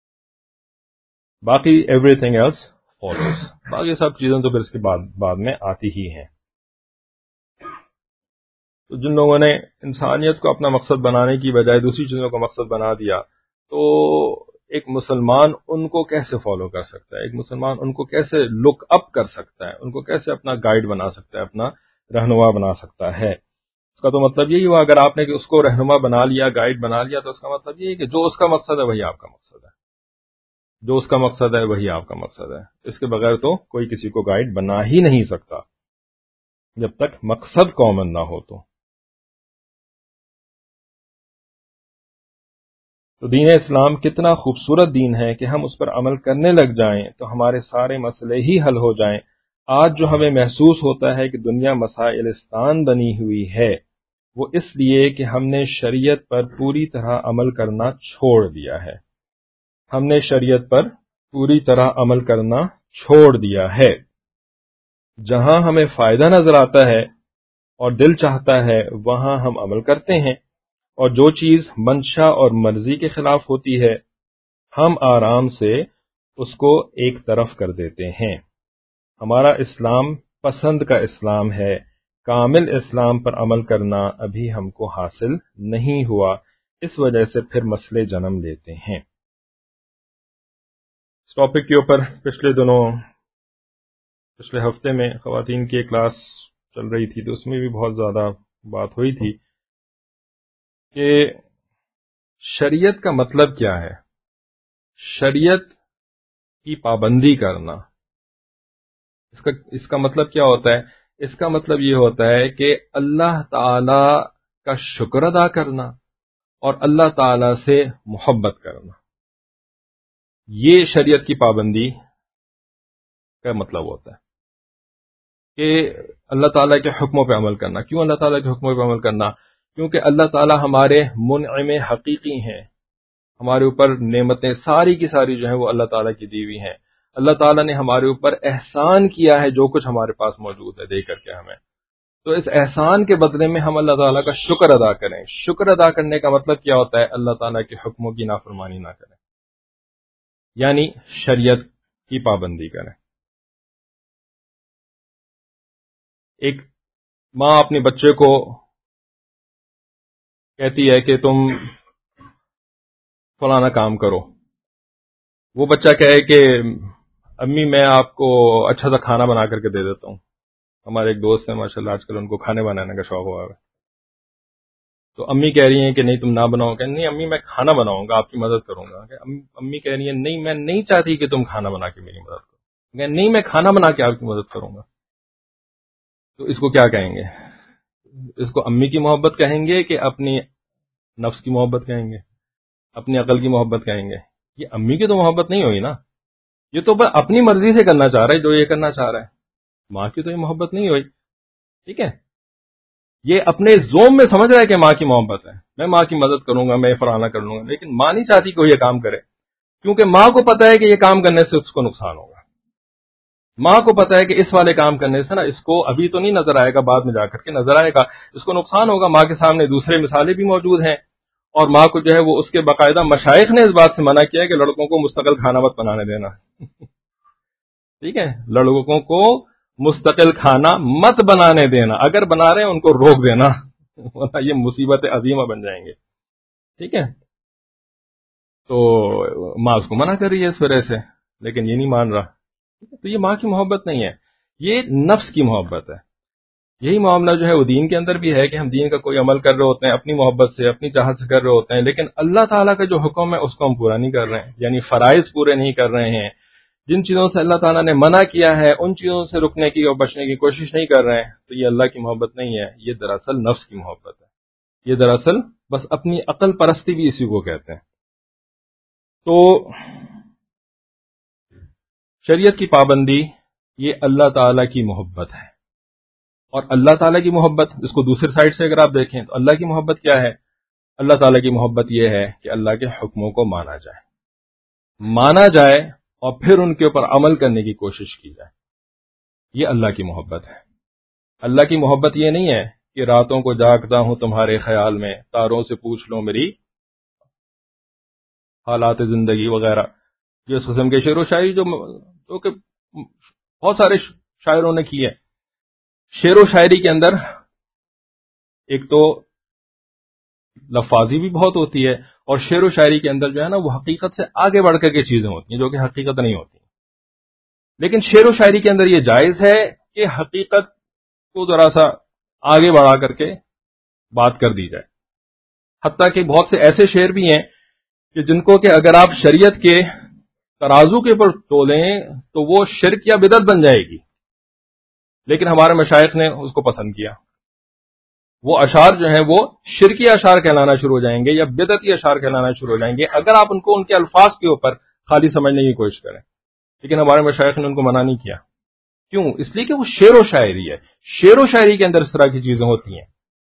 باقی ایوری تھنگ ایلس فالوز، باقی سب چیزیں تو پھر اس کے بعد میں آتی ہی ہیں۔ تو جن لوگوں نے انسانیت کو اپنا مقصد بنانے کی بجائے دوسری چیزوں کو مقصد بنا دیا، تو ایک مسلمان ان کو کیسے فالو کر سکتا ہے؟ ایک مسلمان ان کو کیسے لک اپ کر سکتا ہے؟ ان کو کیسے اپنا گائیڈ بنا سکتا ہے، اپنا رہنما بنا سکتا ہے؟ اس کا تو مطلب یہی ہوا، اگر آپ نے اس کو رہنما بنا لیا، گائیڈ بنا لیا، تو اس کا مطلب یہ ہے کہ جو اس کا مقصد ہے وہی آپ کا مقصد ہے، جو اس کا مقصد ہے وہی آپ کا مقصد ہے۔ اس کے بغیر تو کوئی کسی کو گائیڈ بنا ہی نہیں سکتا جب تک مقصد کامن نہ ہو۔ تو دین اسلام کتنا خوبصورت دین ہے کہ ہم اس پر عمل کرنے لگ جائیں تو ہمارے سارے مسئلے ہی حل ہو جائیں۔ آج جو ہمیں محسوس ہوتا ہے کہ دنیا مسائلستان بنی ہوئی ہے، وہ اس لیے کہ ہم نے شریعت پر پوری طرح عمل کرنا چھوڑ دیا ہے۔ ہم نے شریعت پر پوری طرح عمل کرنا چھوڑ دیا ہے۔ جہاں ہمیں فائدہ نظر آتا ہے اور دل چاہتا ہے وہاں ہم عمل کرتے ہیں، اور جو چیز منشا اور مرضی کے خلاف ہوتی ہے ہم آرام سے اس کو ایک طرف کر دیتے ہیں۔ ہمارا اسلام پسند کا اسلام ہے، کامل اسلام پر عمل کرنا ابھی ہم کو حاصل نہیں ہوا، اس وجہ سے پھر مسئلے جنم لیتے ہیں۔ اس ٹاپک کے اوپر پچھلے ہفتے میں خواتین کی ایک کلاس چل رہی تھی، تو اس میں بھی بہت زیادہ بات ہوئی تھی کہ شریعت کا مطلب کیا ہے، شریعت کی پابندی کرنا۔ اس کا مطلب کیا ہوتا ہے؟ اس کا مطلب یہ ہوتا ہے کہ اللہ تعالی کا شکر ادا کرنا اور اللہ تعالی سے محبت کرنا، یہ شریعت کی پابندی کا مطلب ہوتا ہے کہ اللہ تعالیٰ کے حکموں پہ عمل کرنا۔ کیوں اللہ تعالیٰ کے حکموں پہ عمل کرنا؟ کیونکہ اللہ تعالیٰ ہمارے منعم حقیقی ہیں، ہمارے اوپر نعمتیں ساری کی ساری جو ہیں وہ اللہ تعالیٰ کی دی ہوئی ہیں۔ اللہ تعالیٰ نے ہمارے اوپر احسان کیا ہے، جو کچھ ہمارے پاس موجود ہے دے کر کے ہمیں، تو اس احسان کے بدلے میں ہم اللہ تعالیٰ کا شکر ادا کریں۔ شکر ادا کرنے کا مطلب کیا ہوتا ہے؟ اللہ تعالیٰ کے حکموں کی نافرمانی نہ کریں، یعنی شریعت کی پابندی کریں۔ ایک ماں اپنے بچے کو کہتی ہے کہ تم فلانا کام کرو، وہ بچہ کہے کہ امی میں آپ کو اچھا سا کھانا بنا کر کے دے دیتا ہوں۔ ہمارے ایک دوست ہیں ماشاءاللہ آج کل ان کو کھانے بنانے کا شوق ہوا ہے، تو امی کہہ رہی ہیں کہ نہیں تم نہ بناؤ، کہ نہیں امی میں کھانا بناؤں گا، آپ کی مدد کروں گا۔ کہ امی کہہ رہی ہیں نہیں میں نہیں چاہتی کہ تم کھانا بنا کے میری مدد کرو، کہ نہیں میں کھانا بنا کے آپ کی مدد کروں گا۔ تو اس کو کیا کہیں گے؟ اس کو امی کی محبت کہیں گے کہ اپنی نفس کی محبت کہیں گے، اپنی عقل کی محبت کہیں گے؟ یہ امی کی تو محبت نہیں ہوئی نا، یہ تو بس اپنی مرضی سے کرنا چاہ رہا ہے جو یہ کرنا چاہ رہا ہے۔ ماں کی تو یہ محبت نہیں ہوئی، ٹھیک ہے؟ یہ اپنے زوم میں سمجھ رہا ہے کہ ماں کی محبت ہے، میں ماں کی مدد کروں گا، میں فلانا کر لوں گا، لیکن ماں نہیں چاہتی کہ وہ یہ کام کرے، کیونکہ ماں کو پتا ہے کہ یہ کام کرنے سے اس کو نقصان ہوگا۔ ماں کو پتا ہے کہ اس والے کام کرنے سے نا اس کو ابھی تو نہیں نظر آئے گا، بعد میں جا کر کے نظر آئے گا، اس کو نقصان ہوگا۔ ماں کے سامنے دوسرے مثالیں بھی موجود ہیں، اور ماں کو جو ہے وہ اس کے باقاعدہ مشائخ نے اس بات سے منع کیا ہے کہ لڑکوں کو مستقل کھانا مت بنانے دینا ٹھیک ہے، لڑکوں کو مستقل کھانا مت بنانے دینا، اگر بنا رہے ہیں ان کو روک دینا ورنہ یہ مصیبت عظیمہ بن جائیں گے. ٹھیک ہے، تو ماں اس کو منع کر رہی ہے اس وجہ سے، لیکن یہ نہیں مان رہا. تو یہ ماں کی محبت نہیں ہے، یہ نفس کی محبت ہے. یہی معاملہ جو ہے وہ دین کے اندر بھی ہے کہ ہم دین کا کوئی عمل کر رہے ہوتے ہیں اپنی محبت سے، اپنی چاہت سے کر رہے ہوتے ہیں، لیکن اللہ تعالیٰ کا جو حکم ہے اس کو ہم پورا نہیں کر رہے ہیں، یعنی فرائض پورے نہیں کر رہے ہیں. جن چیزوں سے اللہ تعالیٰ نے منع کیا ہے ان چیزوں سے رکنے کی اور بچنے کی کوشش نہیں کر رہے ہیں، تو یہ اللہ کی محبت نہیں ہے، یہ دراصل نفس کی محبت ہے. یہ دراصل بس اپنی عقل پرستی بھی اسی کو کہتے ہیں. تو شریعت کی پابندی یہ اللہ تعالیٰ کی محبت ہے. اور اللہ تعالیٰ کی محبت، اس کو دوسری سائڈ سے اگر آپ دیکھیں تو اللہ کی محبت کیا ہے؟ اللہ تعالیٰ کی محبت یہ ہے کہ اللہ کے حکموں کو مانا جائے اور پھر ان کے اوپر عمل کرنے کی کوشش کی جائے. یہ اللہ کی محبت ہے. اللہ کی محبت یہ نہیں ہے کہ راتوں کو جاگتا ہوں تمہارے خیال میں، تاروں سے پوچھ لو میری حالات زندگی وغیرہ. یہ اس قسم کے شعر و شاعری جو کہ بہت سارے شاعروں نے کی ہے. شعر و شاعری کے اندر ایک تو لفاظی بھی بہت ہوتی ہے، اور شعر و شاعری کے اندر جو ہے نا وہ حقیقت سے آگے بڑھ کر کے چیزیں ہوتی ہیں جو کہ حقیقت نہیں ہوتی. لیکن شعر و شاعری کے اندر یہ جائز ہے کہ حقیقت کو ذرا سا آگے بڑھا کر کے بات کر دی جائے. حتیٰ کہ بہت سے ایسے شعر بھی ہیں کہ جن کو کہ اگر آپ شریعت کے ترازو کے اوپر تولیں تو وہ شرک یا بدعت بن جائے گی، لیکن ہمارے مشائخ نے اس کو پسند کیا. وہ اشعار جو ہیں وہ شرکی اشعار کہلانا شروع ہو جائیں گے یا بدعتی اشعار کہلانا شروع ہو جائیں گے اگر آپ ان کو ان کے الفاظ کے اوپر خالی سمجھنے کی کوشش کریں. لیکن ہمارے مشائخ نے ان کو منع نہیں کیا. کیوں؟ اس لیے کہ وہ شعر و شاعری ہے. شعر و شاعری کے اندر اس طرح کی چیزیں ہوتی ہیں،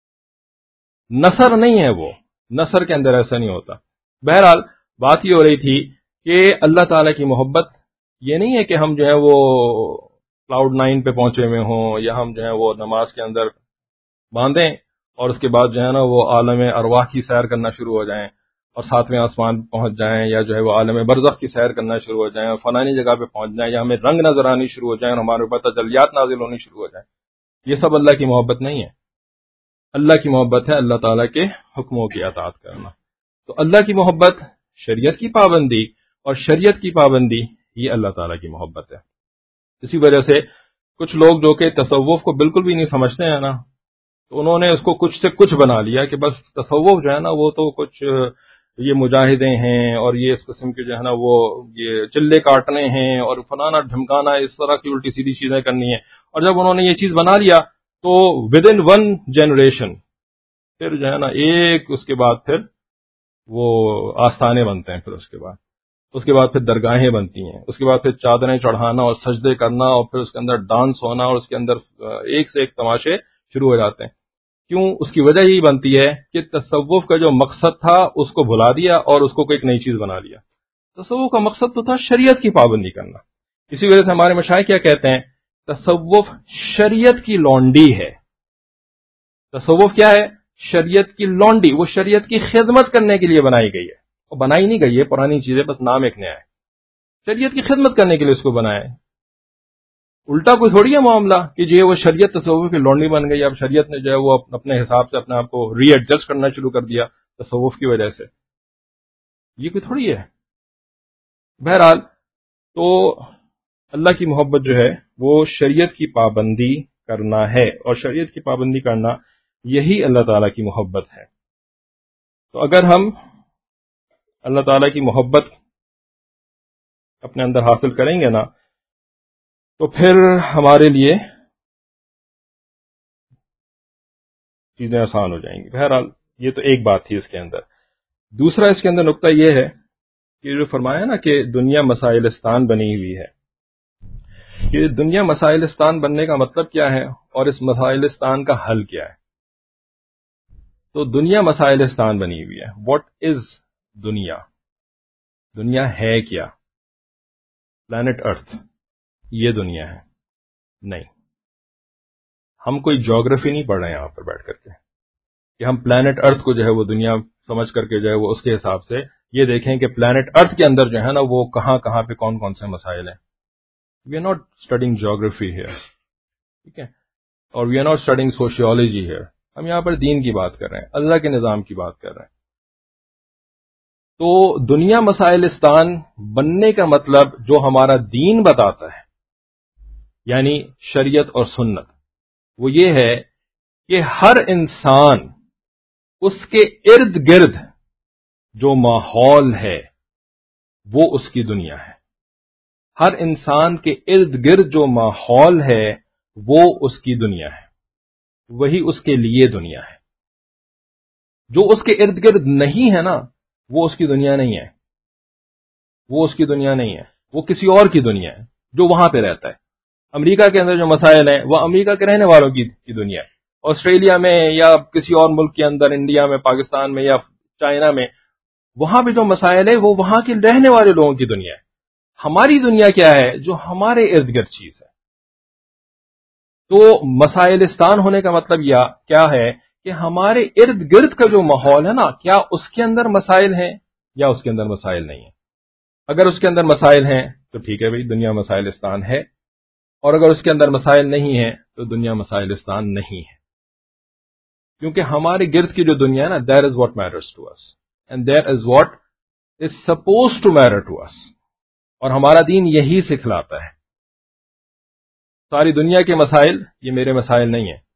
نثر نہیں ہے. وہ نثر کے اندر ایسا نہیں ہوتا. بہرحال بات یہ ہو رہی تھی کہ اللہ تعالیٰ کی محبت یہ نہیں ہے کہ ہم جو ہے وہ کلاؤڈ 9 پہ پہنچے ہوئے ہوں، یا ہم جو ہے وہ نماز کے اندر باندھیں اور اس کے بعد جو ہے نا وہ عالم ارواح کی سیر کرنا شروع ہو جائیں اور 7ویں آسمان پہنچ جائیں، یا جو ہے وہ عالم برزخ کی سیر کرنا شروع ہو جائیں اور فلانی جگہ پہ پہنچ جائیں، یا ہمیں رنگ نظر آنی شروع ہو جائیں اور ہمارے اوپر تجلیات نازل ہونی شروع ہو جائیں. یہ سب اللہ کی محبت نہیں ہے. اللہ کی محبت ہے اللہ تعالیٰ کے حکموں کی اطاعت کرنا. تو اللہ کی محبت شریعت کی پابندی، اور شریعت کی پابندی یہ اللہ تعالیٰ کی محبت ہے. اسی وجہ سے کچھ لوگ جو کہ تصوف کو بالکل بھی نہیں سمجھتے ہیں نا، تو انہوں نے اس کو کچھ سے کچھ بنا لیا کہ بس تصوف جو ہے نا وہ تو کچھ یہ مجاہدیں ہیں اور یہ اس قسم کے جو ہے نا وہ یہ چلے کاٹنے ہیں اور فلانا ڈھمکانا، اس طرح کی الٹی سیدھی چیزیں کرنی ہیں. اور جب انہوں نے یہ چیز بنا لیا تو ود ان 1 جنریشن پھر جو ہے نا ایک اس کے بعد پھر وہ آستانے بنتے ہیں، پھر اس کے بعد پھر درگاہیں بنتی ہیں، اس کے بعد پھر چادریں چڑھانا اور سجدے کرنا اور پھر اس کے اندر ڈانس ہونا اور اس کے اندر ایک سے ایک تماشے شروع ہو جاتے ہیں. کیوں؟ اس کی وجہ یہی بنتی ہے کہ تصوف کا جو مقصد تھا اس کو بھلا دیا اور اس کو ایک نئی چیز بنا لیا. تصوف کا مقصد تو تھا شریعت کی پابندی کرنا. اسی وجہ سے ہمارے مشائخ کیا کہتے ہیں؟ تصوف شریعت کی لونڈی ہے. تصوف کیا ہے؟ شریعت کی لونڈی. وہ شریعت کی خدمت کرنے کے لیے بنائی گئی ہے. وہ بنائی نہیں گئی ہے پرانی چیزیں، بس نام ایک نیا ہے. شریعت کی خدمت کرنے کے لیے اس کو بنایا ہے. الٹا کوئی تھوڑی ہے معاملہ کہ جو ہے وہ شریعت تصوف کی لونڈی بن گئی. اب شریعت نے جو ہے وہ اپنے حساب سے اپنے آپ کو ری ایڈجسٹ کرنا شروع کر دیا تصوف کی وجہ سے. یہ کوئی تھوڑی ہے. بہرحال تو اللہ کی محبت جو ہے وہ شریعت کی پابندی کرنا ہے، اور شریعت کی پابندی کرنا یہی اللہ تعالیٰ کی محبت ہے. تو اگر ہم اللہ تعالیٰ کی محبت اپنے اندر حاصل کریں گے نا تو پھر ہمارے لیے چیزیں آسان ہو جائیں گی. بہرحال یہ تو ایک بات تھی اس کے اندر. دوسرا اس کے اندر نقطہ یہ ہے کہ جو فرمایا نا کہ دنیا مسائلستان بنی ہوئی ہے، کہ دنیا مسائلستان بننے کا مطلب کیا ہے اور اس مسائلستان کا حل کیا ہے. تو دنیا مسائلستان بنی ہوئی ہے. واٹ از دنیا؟ دنیا ہے کیا؟ پلانٹ ارتھ یہ دنیا ہے؟ نہیں. ہم کوئی جیوگرافی نہیں پڑھ رہے ہیں یہاں پر بیٹھ کر کے کہ ہم پلانٹ ارتھ کو جو ہے وہ دنیا سمجھ کر کے جو ہے وہ اس کے حساب سے یہ دیکھیں کہ پلانٹ ارتھ کے اندر جو ہے نا وہ کہاں کہاں پہ کون کون سے مسائل ہیں. We are not studying geography here, ٹھیک ہے، اور we are not studying sociology here. ہم یہاں پر دین کی بات کر رہے ہیں، اللہ کے نظام کی بات کر رہے ہیں. تو دنیا مسائلستان بننے کا مطلب جو ہمارا دین بتاتا ہے، یعنی شریعت اور سنت، وہ یہ ہے کہ ہر انسان اس کے ارد گرد جو ماحول ہے وہ اس کی دنیا ہے. ہر انسان کے ارد گرد جو ماحول ہے وہ اس کی دنیا ہے، وہی اس کے لیے دنیا ہے. جو اس کے ارد گرد نہیں ہے نا، وہ اس کی دنیا نہیں ہے، وہ اس کی دنیا نہیں ہے، وہ کسی اور کی دنیا ہے جو وہاں پہ رہتا ہے. امریکہ کے اندر جو مسائل ہیں وہ امریکہ کے رہنے والوں کی دنیا ہے. آسٹریلیا میں یا کسی اور ملک کے اندر، انڈیا میں، پاکستان میں یا چائنا میں، وہاں پہ جو مسائل ہے وہ وہاں کے رہنے والے لوگوں کی دنیا ہے. ہماری دنیا کیا ہے؟ جو ہمارے ارد گرد چیز ہے. تو مسائلستان ہونے کا مطلب کیا ہے کہ ہمارے ارد گرد کا جو ماحول ہے نا، کیا اس کے اندر مسائل ہیں یا اس کے اندر مسائل نہیں ہیں. اگر اس کے اندر مسائل ہیں تو ٹھیک ہے بھائی، دنیا مسائلستان ہے، اور اگر اس کے اندر مسائل نہیں ہیں تو دنیا مسائلستان نہیں ہے. کیونکہ ہمارے گرد کی جو دنیا ہے نا، that is what matters to us and that is what is supposed to matter to us. اور ہمارا دین یہی سکھلاتا ہے. ساری دنیا کے مسائل یہ میرے مسائل نہیں ہیں.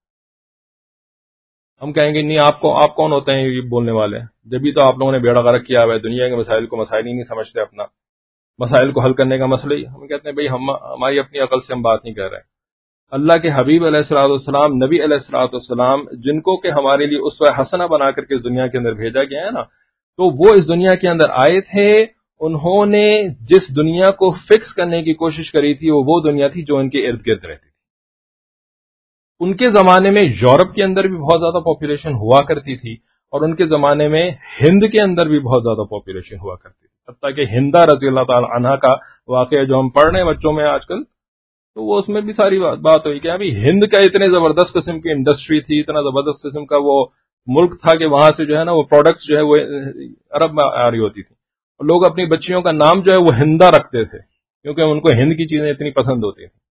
ہم کہیں گے نہیں، آپ کون ہوتے ہیں یہ بولنے والے؟ جبھی تو آپ لوگوں نے بیڑا غرق کیا ہوا ہے، دنیا کے مسائل کو مسائل ہی نہیں سمجھتے، اپنا مسائل کو حل کرنے کا مسئلہ ہی ہم کہتے ہیں بھئی ہماری اپنی عقل سے ہم بات نہیں کر رہے. اللہ کے حبیب علیہ الصلوۃ والسلام، نبی علیہ الصلوۃ والسلام، جن کو کہ ہمارے لیے اسوہ حسنہ بنا کر کے اس دنیا کے اندر بھیجا گیا ہے نا، تو وہ اس دنیا کے اندر آئے تھے. انہوں نے جس دنیا کو فکس کرنے کی کوشش کری تھی وہ دنیا تھی جو ان کے ارد گرد رہتی تھی. ان کے زمانے میں یورپ کے اندر بھی بہت زیادہ پاپولیشن ہوا کرتی تھی، اور ان کے زمانے میں ہند کے اندر بھی بہت زیادہ پاپولیشن ہوا کرتی تھی. حتیٰ کہ ہندا رضی اللہ تعالی عنہا کا واقعہ جو ہم پڑھ رہے ہیں بچوں میں آج کل، تو وہ اس میں بھی ساری بات ہوئی کہ ابھی ہند کا اتنے زبردست قسم کی انڈسٹری تھی، اتنا زبردست قسم کا وہ ملک تھا کہ وہاں سے جو ہے نا وہ پروڈکٹس جو ہے وہ عرب میں آ رہی ہوتی تھی، اور لوگ اپنی بچیوں کا نام جو ہے وہ ہندا رکھتے تھے کیونکہ ان کو ہند کی چیزیں اتنی پسند ہوتی تھیں.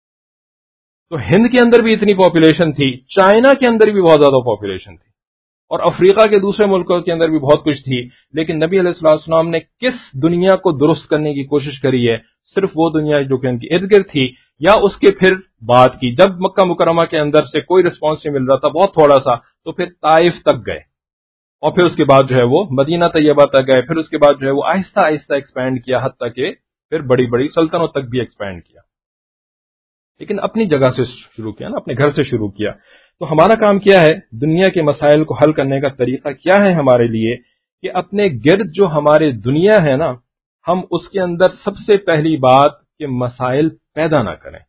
تو ہند کے اندر بھی اتنی پاپولیشن تھی، چائنا کے اندر بھی بہت زیادہ پاپولیشن تھی، اور افریقہ کے دوسرے ملکوں کے اندر بھی بہت کچھ تھی. لیکن نبی علیہ الصلوۃ والسلام نے کس دنیا کو درست کرنے کی کوشش کری ہے؟ صرف وہ دنیا جو کہ ان کی ارد گرد تھی، یا اس کے پھر بات کی جب مکہ مکرمہ کے اندر سے کوئی رسپانس نہیں مل رہا تھا، بہت تھوڑا سا، تو پھر طائف تک گئے، اور پھر اس کے بعد جو ہے وہ مدینہ طیبہ تک گئے. پھر اس کے بعد جو ہے وہ آہستہ آہستہ ایکسپینڈ کیا، حتیٰ کہ پھر بڑی بڑی سلطنتوں تک بھی ایکسپینڈ کیا. لیکن اپنی جگہ سے شروع کیا نا، اپنے گھر سے شروع کیا. تو ہمارا کام کیا ہے؟ دنیا کے مسائل کو حل کرنے کا طریقہ کیا ہے ہمارے لیے؟ کہ اپنے گرد جو ہمارے دنیا ہے نا، ہم اس کے اندر سب سے پہلی بات کہ مسائل پیدا نہ کریں،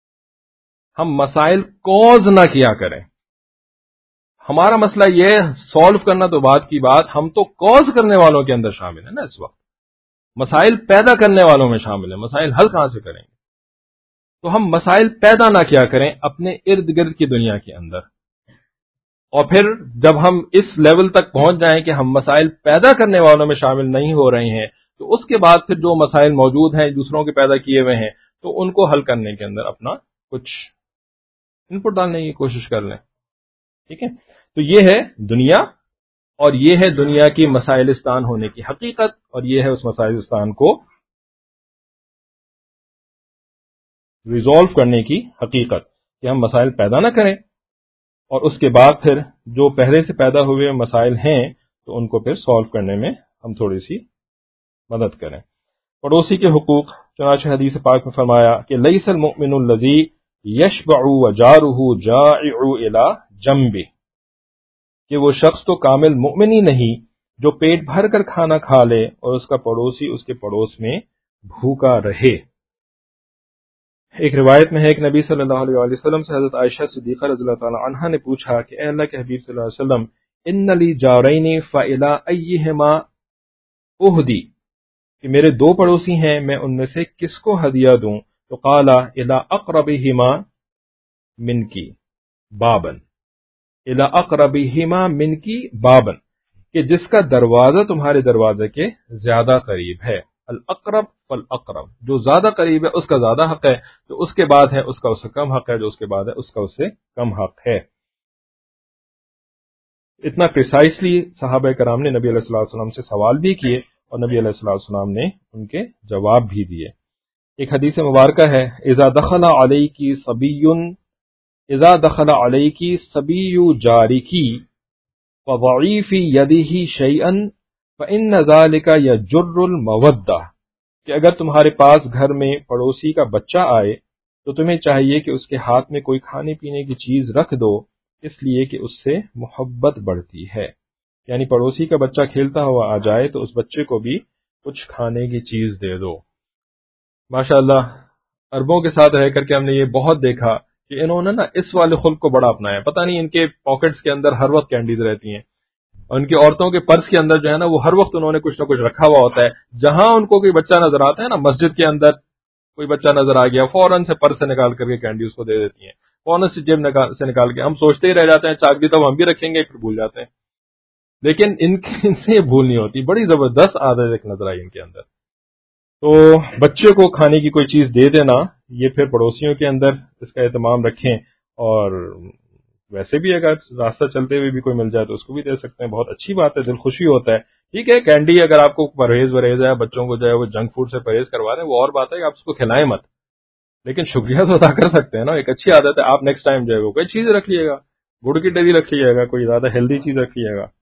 ہم مسائل کوز نہ کیا کریں. ہمارا مسئلہ یہ سالو کرنا تو بات کی بات، ہم تو کوز کرنے والوں کے اندر شامل ہیں نا. اس وقت مسائل پیدا کرنے والوں میں شامل ہیں. مسائل حل کہاں سے کریں گے؟ تو ہم مسائل پیدا نہ کیا کریں اپنے ارد گرد کی دنیا کے اندر. اور پھر جب ہم اس لیول تک پہنچ جائیں کہ ہم مسائل پیدا کرنے والوں میں شامل نہیں ہو رہے ہیں، تو اس کے بعد پھر جو مسائل موجود ہیں دوسروں کے پیدا کیے ہوئے ہیں، تو ان کو حل کرنے کے اندر اپنا کچھ ان پٹ ڈالنے کی کوشش کر لیں. ٹھیک ہے؟ تو یہ ہے دنیا، اور یہ ہے دنیا کی مسائلستان ہونے کی حقیقت، اور یہ ہے اس مسائلستان کو ریزالو کرنے کی حقیقت کہ ہم مسائل پیدا نہ کریں، اور اس کے بعد پھر جو پہلے سے پیدا ہوئے مسائل ہیں تو ان کو پھر سالو کرنے میں ہم تھوڑی سی مدد کریں. پڑوسی کے حقوق، چنانچہ حدیث پاک میں فرمایا کہ لیس المؤمن الذی یشبع وجارہ جائع الی جنبہ، کہ وہ شخص تو کامل مومن ہی نہیں جو پیٹ بھر کر کھانا کھا لے اور اس کا پڑوسی اس کے پڑوس میں بھوکا رہے. ایک روایت میں ہے کہ نبی صلی اللہ علیہ وسلم سے حضرت عائشہ صدیقہ رضی اللہ تعالی عنہا نے پوچھا کہ اے اللہ کے حبیب صلی اللہ علیہ وسلم، ان لی جارین فإلی ایہما اہدی، کہ میرے دو پڑوسی ہیں، میں ان میں سے کس کو ہدیہ دوں؟ تو قال الی اقربہما منکی بابن، الی اقربہما منکی بابن، کہ جس کا دروازہ تمہارے دروازے کے زیادہ قریب ہے. الاقرب فالاقرب، جو زیادہ قریب ہے اس کا زیادہ حق ہے، جو اس کے بعد ہے اس کا اس سے کم حق ہے، جو اس کے بعد ہے اس کا اس سے کم حق ہے۔ اتنا پریسائسلی صحابہ کرام نے نبی علیہ الصلوۃ والسلام سے سوال بھی کیے اور نبی علیہ الصلوۃ والسلام نے ان کے جواب بھی دیے۔ ایک حدیث مبارکہ ہے، اذا دخل علیکی صبی جارکی فضعی فی یدہ شیئا فإن ذلک یجر المودہ، کہ اگر تمہارے پاس گھر میں پڑوسی کا بچہ آئے تو تمہیں چاہیے کہ اس کے ہاتھ میں کوئی کھانے پینے کی چیز رکھ دو، اس لیے کہ اس سے محبت بڑھتی ہے۔ یعنی پڑوسی کا بچہ کھیلتا ہوا آ جائے تو اس بچے کو بھی کچھ کھانے کی چیز دے دو۔ ماشاءاللہ عربوں کے ساتھ رہ کر کے ہم نے یہ بہت دیکھا کہ انہوں نے نا اس والے خلق کو بڑا اپنایا۔ پتہ نہیں ان کے پاکٹس کے اندر ہر وقت کینڈیز رہتی ہیں، اور ان کی عورتوں کے پرس کے اندر جو ہے نا وہ ہر وقت انہوں نے کچھ نہ کچھ رکھا ہوا ہوتا ہے۔ جہاں ان کو کوئی بچہ نظر آتا ہے نا، مسجد کے اندر کوئی بچہ نظر آ گیا، فوراً سے پرس سے نکال کر کے کینڈی اس کو دے دیتی ہیں، فوراً سے جیب سے نکال کے۔ ہم سوچتے ہی رہ جاتے ہیں چاک بھی تو ہم بھی رکھیں گے، پھر بھول جاتے ہیں، لیکن ان سے یہ بھول نہیں ہوتی۔ بڑی زبردست عادت ایک نظر آئی ان کے اندر۔ تو بچے کو کھانے کی کوئی چیز دے دینا، یہ پھر پڑوسیوں کے اندر اس کا اہتمام رکھیں، اور ویسے بھی اگر راستہ چلتے ہوئے بھی کوئی مل جائے تو اس کو بھی دے سکتے ہیں، بہت اچھی بات ہے، دل خوشی ہوتا ہے۔ ٹھیک ہے کینڈی اگر آپ کو پرہیز ہے، بچوں کو جو ہے وہ جنک فوڈ سے پرہیز کروا رہے ہیں وہ اور بات ہے کہ آپ اس کو کھلائیں مت، لیکن شکریہ تو ادا کر سکتے ہیں نا، ایک اچھی عادت ہے۔ آپ نیکسٹ ٹائم جو ہے وہ کوئی چیز رکھ لیے گا، گڑ کی ڈلی رکھ لیے گا، کوئی زیادہ ہیلدی چیز رکھ لیے گا۔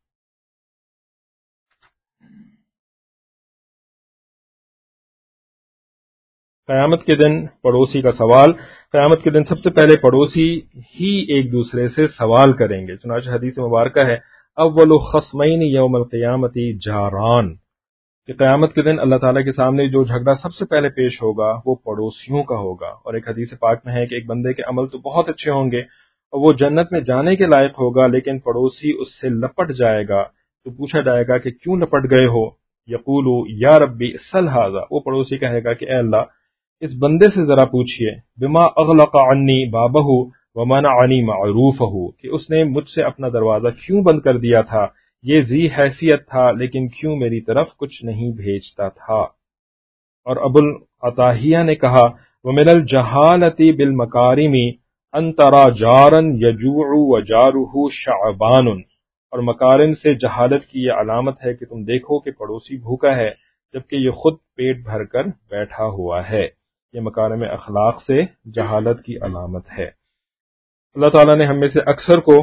قیامت کے دن پڑوسی کا سوال، قیامت کے دن سب سے پہلے پڑوسی ہی ایک دوسرے سے سوال کریں گے۔ چنانچہ حدیث مبارکہ ہے، اول خصمین یوم القیامت جاران، کہ قیامت کے دن اللہ تعالیٰ کے سامنے جو جھگڑا سب سے پہلے پیش ہوگا وہ پڑوسیوں کا ہوگا۔ اور ایک حدیث پاک میں ہے کہ ایک بندے کے عمل تو بہت اچھے ہوں گے اور وہ جنت میں جانے کے لائق ہوگا، لیکن پڑوسی اس سے لپٹ جائے گا تو پوچھا جائے گا کہ کیوں لپٹ گئے ہو؟ یقول یا ربی سل ھذا، وہ پڑوسی کہے گا کہ اے اللہ اس بندے سے ذرا پوچھئے، بما اغلق عنی بابہ ومنعنی معروفہ، کہ اس نے مجھ سے اپنا دروازہ کیوں بند کر دیا تھا، یہ ذی حیثیت تھا لیکن کیوں میری طرف کچھ نہیں بھیجتا تھا۔ اور ابو العطاہیہ نے کہا، وَمِنَ الْجَهَالَةِ بِالْمَكَارِمِ أَن تَرَى جَارًا يَجُوعُ وَجَارُهُ شَعْبَانٌ، اور مکارم سے جہالت کی یہ علامت ہے کہ تم دیکھو کہ پڑوسی بھوکا ہے جبکہ یہ خود پیٹ بھر کر بیٹھا ہوا ہے۔ یہ مکارم اخلاق سے جہالت کی علامت ہے۔ اللہ تعالیٰ نے ہم میں سے اکثر کو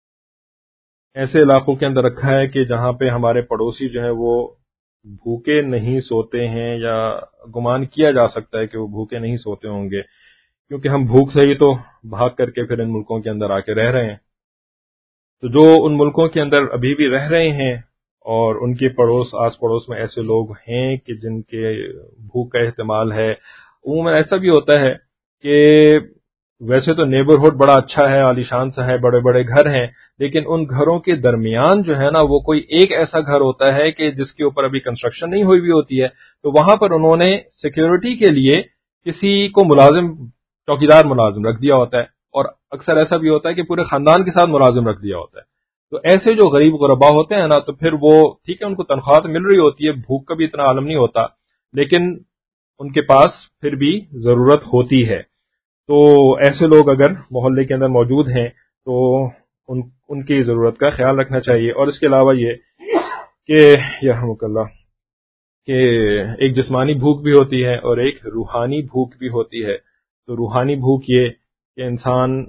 ایسے علاقوں کے اندر رکھا ہے کہ جہاں پہ ہمارے پڑوسی جو ہیں وہ بھوکے نہیں سوتے ہیں، یا گمان کیا جا سکتا ہے کہ وہ بھوکے نہیں سوتے ہوں گے، کیونکہ ہم بھوک سے ہی تو بھاگ کر کے پھر ان ملکوں کے اندر آ کے رہ رہے ہیں۔ تو جو ان ملکوں کے اندر ابھی بھی رہ رہے ہیں اور ان کے پڑوس آس پڑوس میں ایسے لوگ ہیں کہ جن کے بھوک کا احتمال ہے، عموماً ایسا بھی ہوتا ہے کہ ویسے تو نیبرہڈ بڑا اچھا ہے، عالیشان سا ہے، بڑے بڑے گھر ہیں، لیکن ان گھروں کے درمیان جو ہے نا وہ کوئی ایک ایسا گھر ہوتا ہے کہ جس کے اوپر ابھی کنسٹرکشن نہیں ہوئی بھی ہوتی ہے، تو وہاں پر انہوں نے سیکیورٹی کے لیے کسی کو ملازم، چوکیدار ملازم رکھ دیا ہوتا ہے، اور اکثر ایسا بھی ہوتا ہے کہ پورے خاندان کے ساتھ ملازم رکھ دیا ہوتا ہے۔ تو ایسے جو غریب غربا ہوتے ہیں نا، تو پھر وہ ٹھیک ہے ان کو تنخواہ تو مل رہی ہوتی ہے، بھوک کا بھی اتنا عالم نہیں ہوتا، لیکن ان کے پاس پھر بھی ضرورت ہوتی ہے۔ تو ایسے لوگ اگر محلے کے اندر موجود ہیں تو ان کی ضرورت کا خیال رکھنا چاہیے۔ اور اس کے علاوہ یہ کہ یرحمک اللہ، کہ ایک جسمانی بھوک بھی ہوتی ہے اور ایک روحانی بھوک بھی ہوتی ہے۔ تو روحانی بھوک یہ کہ انسان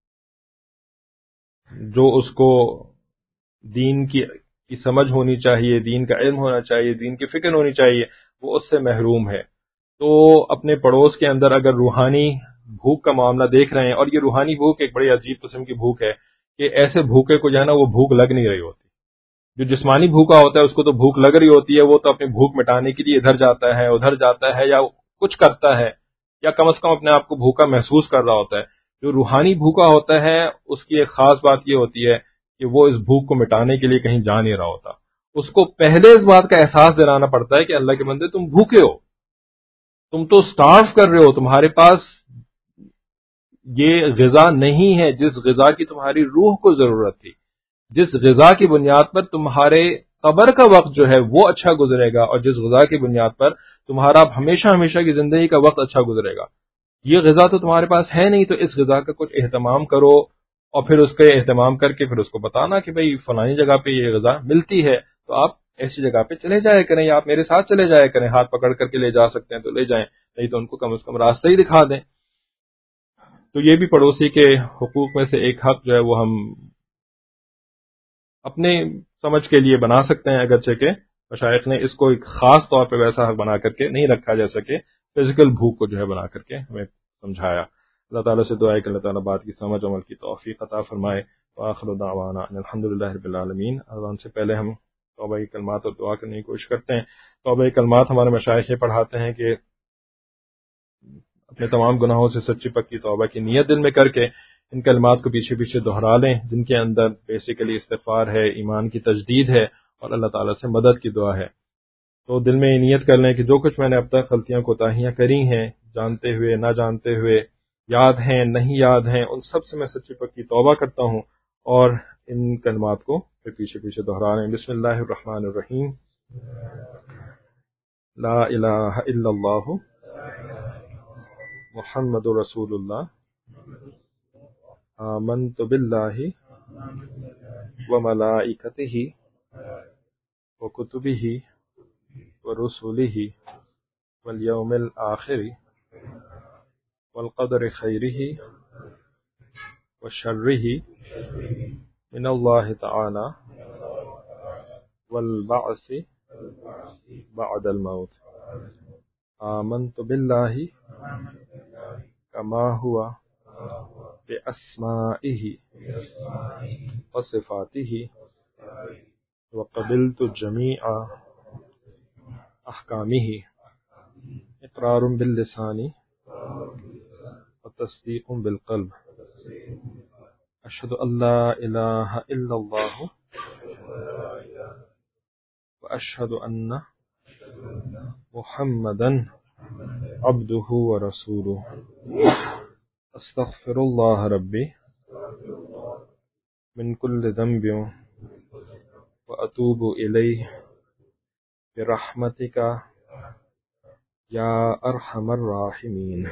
جو اس کو دین کی سمجھ ہونی چاہیے، دین کا علم ہونا چاہیے، دین کی فکر ہونی چاہیے، وہ اس سے محروم ہے۔ تو اپنے پڑوس کے اندر اگر روحانی بھوک کا معاملہ دیکھ رہے ہیں، اور یہ روحانی بھوک ایک بڑی عجیب قسم کی بھوک ہے کہ ایسے بھوکے کو جو ہے نا وہ بھوک لگ نہیں رہی ہوتی۔ جو جسمانی بھوکا ہوتا ہے اس کو تو بھوک لگ رہی ہوتی ہے، وہ تو اپنی بھوک مٹانے کے لیے ادھر جاتا ہے ادھر جاتا ہے، یا کچھ کرتا ہے، یا کم از کم اپنے آپ کو بھوکا محسوس کر رہا ہوتا ہے۔ جو روحانی بھوکا ہوتا ہے اس کی ایک خاص بات یہ ہوتی ہے کہ وہ اس بھوک کو مٹانے کے لیے کہیں جا نہیں رہا ہوتا، اس کو پہلے اس بات کا احساس دلانا پڑتا ہے کہ اللہ کے بندے تم بھوکے ہو، تم تو سٹارو کر رہے ہو، تمہارے پاس یہ غذا نہیں ہے جس غذا کی تمہاری روح کو ضرورت تھی، جس غذا کی بنیاد پر تمہارے قبر کا وقت جو ہے وہ اچھا گزرے گا، اور جس غذا کی بنیاد پر تمہارا ہمیشہ ہمیشہ کی زندگی کا وقت اچھا گزرے گا۔ یہ غذا تو تمہارے پاس ہے نہیں، تو اس غذا کا کچھ اہتمام کرو، اور پھر اس کے اہتمام کر کے پھر اس کو بتانا کہ بھئی فلانی جگہ پہ یہ غذا ملتی ہے، تو آپ ایسی جگہ پہ چلے جایا کریں، یا آپ میرے ساتھ چلے جایا کریں، ہاتھ پکڑ کر کے لے جا سکتے ہیں تو لے جائیں، نہیں تو ان کو کم از کم راستہ ہی دکھا دیں۔ تو یہ بھی پڑوسی کے حقوق میں سے ایک حق جو ہے وہ ہم اپنے سمجھ کے لیے بنا سکتے ہیں، اگرچہ کہ مشائخ نے اس کو ایک خاص طور پہ ویسا حق بنا کر کے نہیں رکھا، جیسا کہ فزیکل بھوک کو جو ہے بنا کر کے ہمیں سمجھایا۔ اللہ تعالیٰ سے دعا ہے کہ اللہ تعالیٰ بات کی سمجھ عمل کی توفیق عطا فرمائے۔ وآخر دعوانا ان الحمدللہ رب العالمین۔ اذان سے پہلے ہم توبہ کی کلمات اور دعا کرنے کی کوشش کرتے ہیں۔ توبہ کی کلمات ہمارے مشائخ یہ پڑھاتے ہیں کہ اپنے تمام گناہوں سے سچی پکی توبہ کی نیت دل میں کر کے ان کلمات کو پیچھے پیچھے دہرا لیں، جن کے اندر بیسیکلی استغفار ہے، ایمان کی تجدید ہے، اور اللہ تعالیٰ سے مدد کی دعا ہے۔ تو دل میں یہ نیت کر لیں کہ جو کچھ میں نے اب تک غلطیاں کوتاہیاں کری ہیں، جانتے ہوئے نہ جانتے ہوئے، یاد ہیں نہیں یاد ہیں، ان سب سے میں سچی پکی توبہ کرتا ہوں، اور ان کلمات کو پھر پیچھے پیچھے دہرا لیں۔ بسم اللہ الرحمن الرحیم۔ لا الہ الا اللہ محمد رسول اللہ، آمنت باللہ وملائکتہ وکتبہ ورسلہ والیوم الآخر والقدر خیرہ وشرہ من اللہ تعالی والبعث بعد الموت۔ آمنت باللہ کما ہوا بأسمائہ وصفاتہ وقبلت جمیع احکامہ اقرار باللسان وتصدیق بالقلب۔ اشہد ان لا الہ الا اللہ واشہد ان محمدا عبدہ ورسولہ۔ استغفر اللہ ربی من کل ذنب واتوب الیہ برحمتک یا ارحم الراحمین۔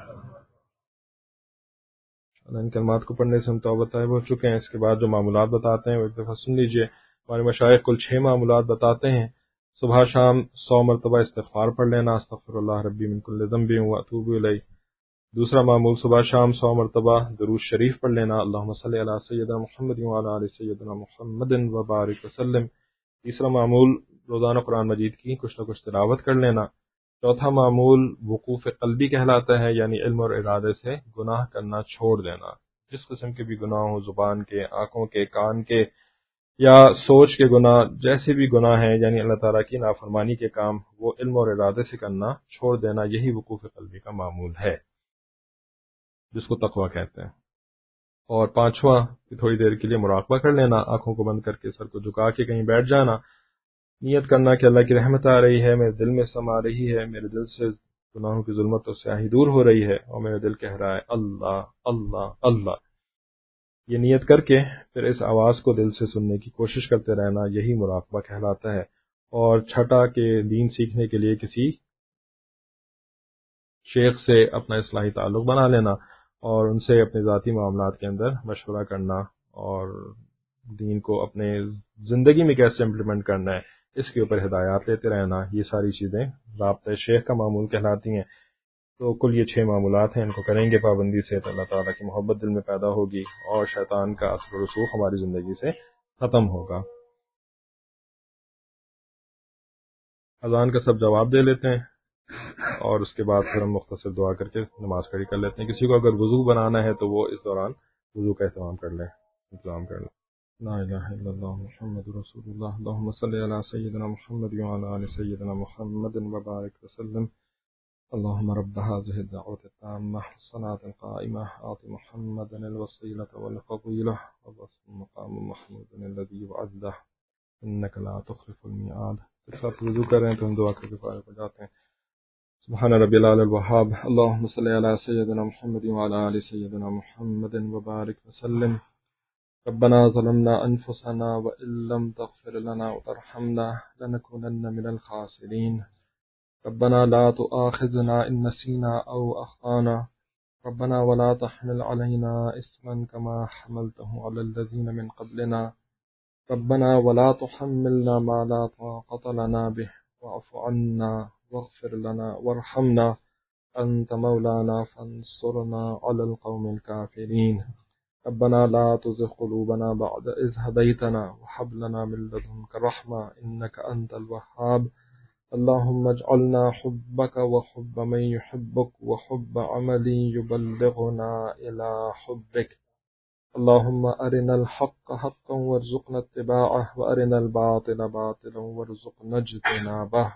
ان کلمات کو پڑھنے سے ہم توبہ طائب ہو چکے ہیں۔ اس کے بعد جو معمولات بتاتے ہیں وہ ایک دفعہ سن لیجئے۔ ہمارے مشائخ کل 6 معمولات بتاتے ہیں۔ صبح شام 100 مرتبہ استغفار پڑھ لینا، استغفر اللہ ربی من کل ذنب واتوب الیہ۔ دوسرا معمول صبح شام 100 مرتبہ درود شریف پڑھ لینا، اللہم صلی علی سیدنا محمد وعلی آل سیدنا محمد وبارک وسلم۔ تیسرا معمول روزانہ قرآن مجید کی کچھ نہ کچھ تلاوت کر لینا۔ چوتھا معمول وقوف قلبی کہلاتا ہے، یعنی علم اور ارادے سے گناہ کرنا چھوڑ دینا۔ جس قسم کے بھی گناہ ہوں، زبان کے، آنکھوں کے، کان کے، یا سوچ کے گناہ، جیسے بھی گناہ ہیں، یعنی اللہ تعالیٰ کی نافرمانی کے کام، وہ علم اور ارادے سے کرنا چھوڑ دینا، یہی وقوف قلبی کا معمول ہے، جس کو تقویٰ کہتے ہیں۔ اور پانچواں کہ تھوڑی دیر کے لیے مراقبہ کر لینا، آنکھوں کو بند کر کے سر کو جھکا کے کہیں بیٹھ جانا، نیت کرنا کہ اللہ کی رحمت آ رہی ہے، میرے دل میں سما رہی ہے، میرے دل سے گناہوں کی ظلمت اور سیاہی دور ہو رہی ہے، اور میرا دل کہہ رہا ہے اللہ اللہ اللہ۔ یہ نیت کر کے پھر اس آواز کو دل سے سننے کی کوشش کرتے رہنا، یہی مراقبہ کہلاتا ہے۔ اور چھٹا کہ دین سیکھنے کے لیے کسی شیخ سے اپنا اصلاحی تعلق بنا لینا، اور ان سے اپنے ذاتی معاملات کے اندر مشورہ کرنا، اور دین کو اپنے زندگی میں کیسے امپلیمنٹ کرنا ہے اس کے اوپر ہدایات لیتے رہنا، یہ ساری چیزیں رابطہ شیخ کا معمول کہلاتی ہیں۔ تو کل یہ 6 معمولات ہیں، ان کو کریں گے پابندی سے تو اللہ تعالیٰ کی محبت دل میں پیدا ہوگی، اور شیطان کا اثر و رسوخ ہماری زندگی سے ختم ہوگا۔ اذان کا سب جواب دے لیتے ہیں، اور اس کے بعد پھر ہم مختصر دعا کر کے نماز کھڑی کر لیتے ہیں۔ کسی کو اگر وضو بنانا ہے تو وہ اس دوران وضو کا انتظام کر لیں۔ لا الہ الا اللہ محمد رسول اللہ، اللہم صلی علی سیدنا محمد وعلی آل سیدنا محمد وبارک وسلم۔ اللهم رب هذه الدعوة التامة والصلاة القائمة آت محمدا الوسيلة والفضيلة وابعثه مقام محمود الذي وعده إنك لا تخلف الميعاد۔ سب وضو کر رہے ہیں تو ہم دعا کر کے فارغ ہو جاتے ہیں۔ سبحان ربی العلی الوہاب، اللهم صل علی سیدنا محمد وعلى آل سیدنا محمد وبارک وسلم۔ ربنا ظلمنا أنفسنا وإن لم تغفر لنا وترحمنا لنكونن من الخاسرين. ربنا لا تؤاخذنا إن نسينا أو أخطأنا. ربنا ولا تحمل علينا إصرا كما حملته على الذين من قبلنا. ربنا ولا تحملنا ما لا طاقة لنا به واعف عنا واغفر لنا وارحمنا أنت مولانا فانصرنا على القوم الكافرين. ربنا لا تزغ قلوبنا بعد إذ هديتنا وهب لنا من لدنك رحمة إنك أنت الوهاب. اللهم اجعلنا حبك وحب من يحبك وحب عمل يبلغنا إلى حبك. اللهم أرنا الحق حقا وارزقنا اتباعه وأرنا الباطل باطلا وارزقنا اجتنابه.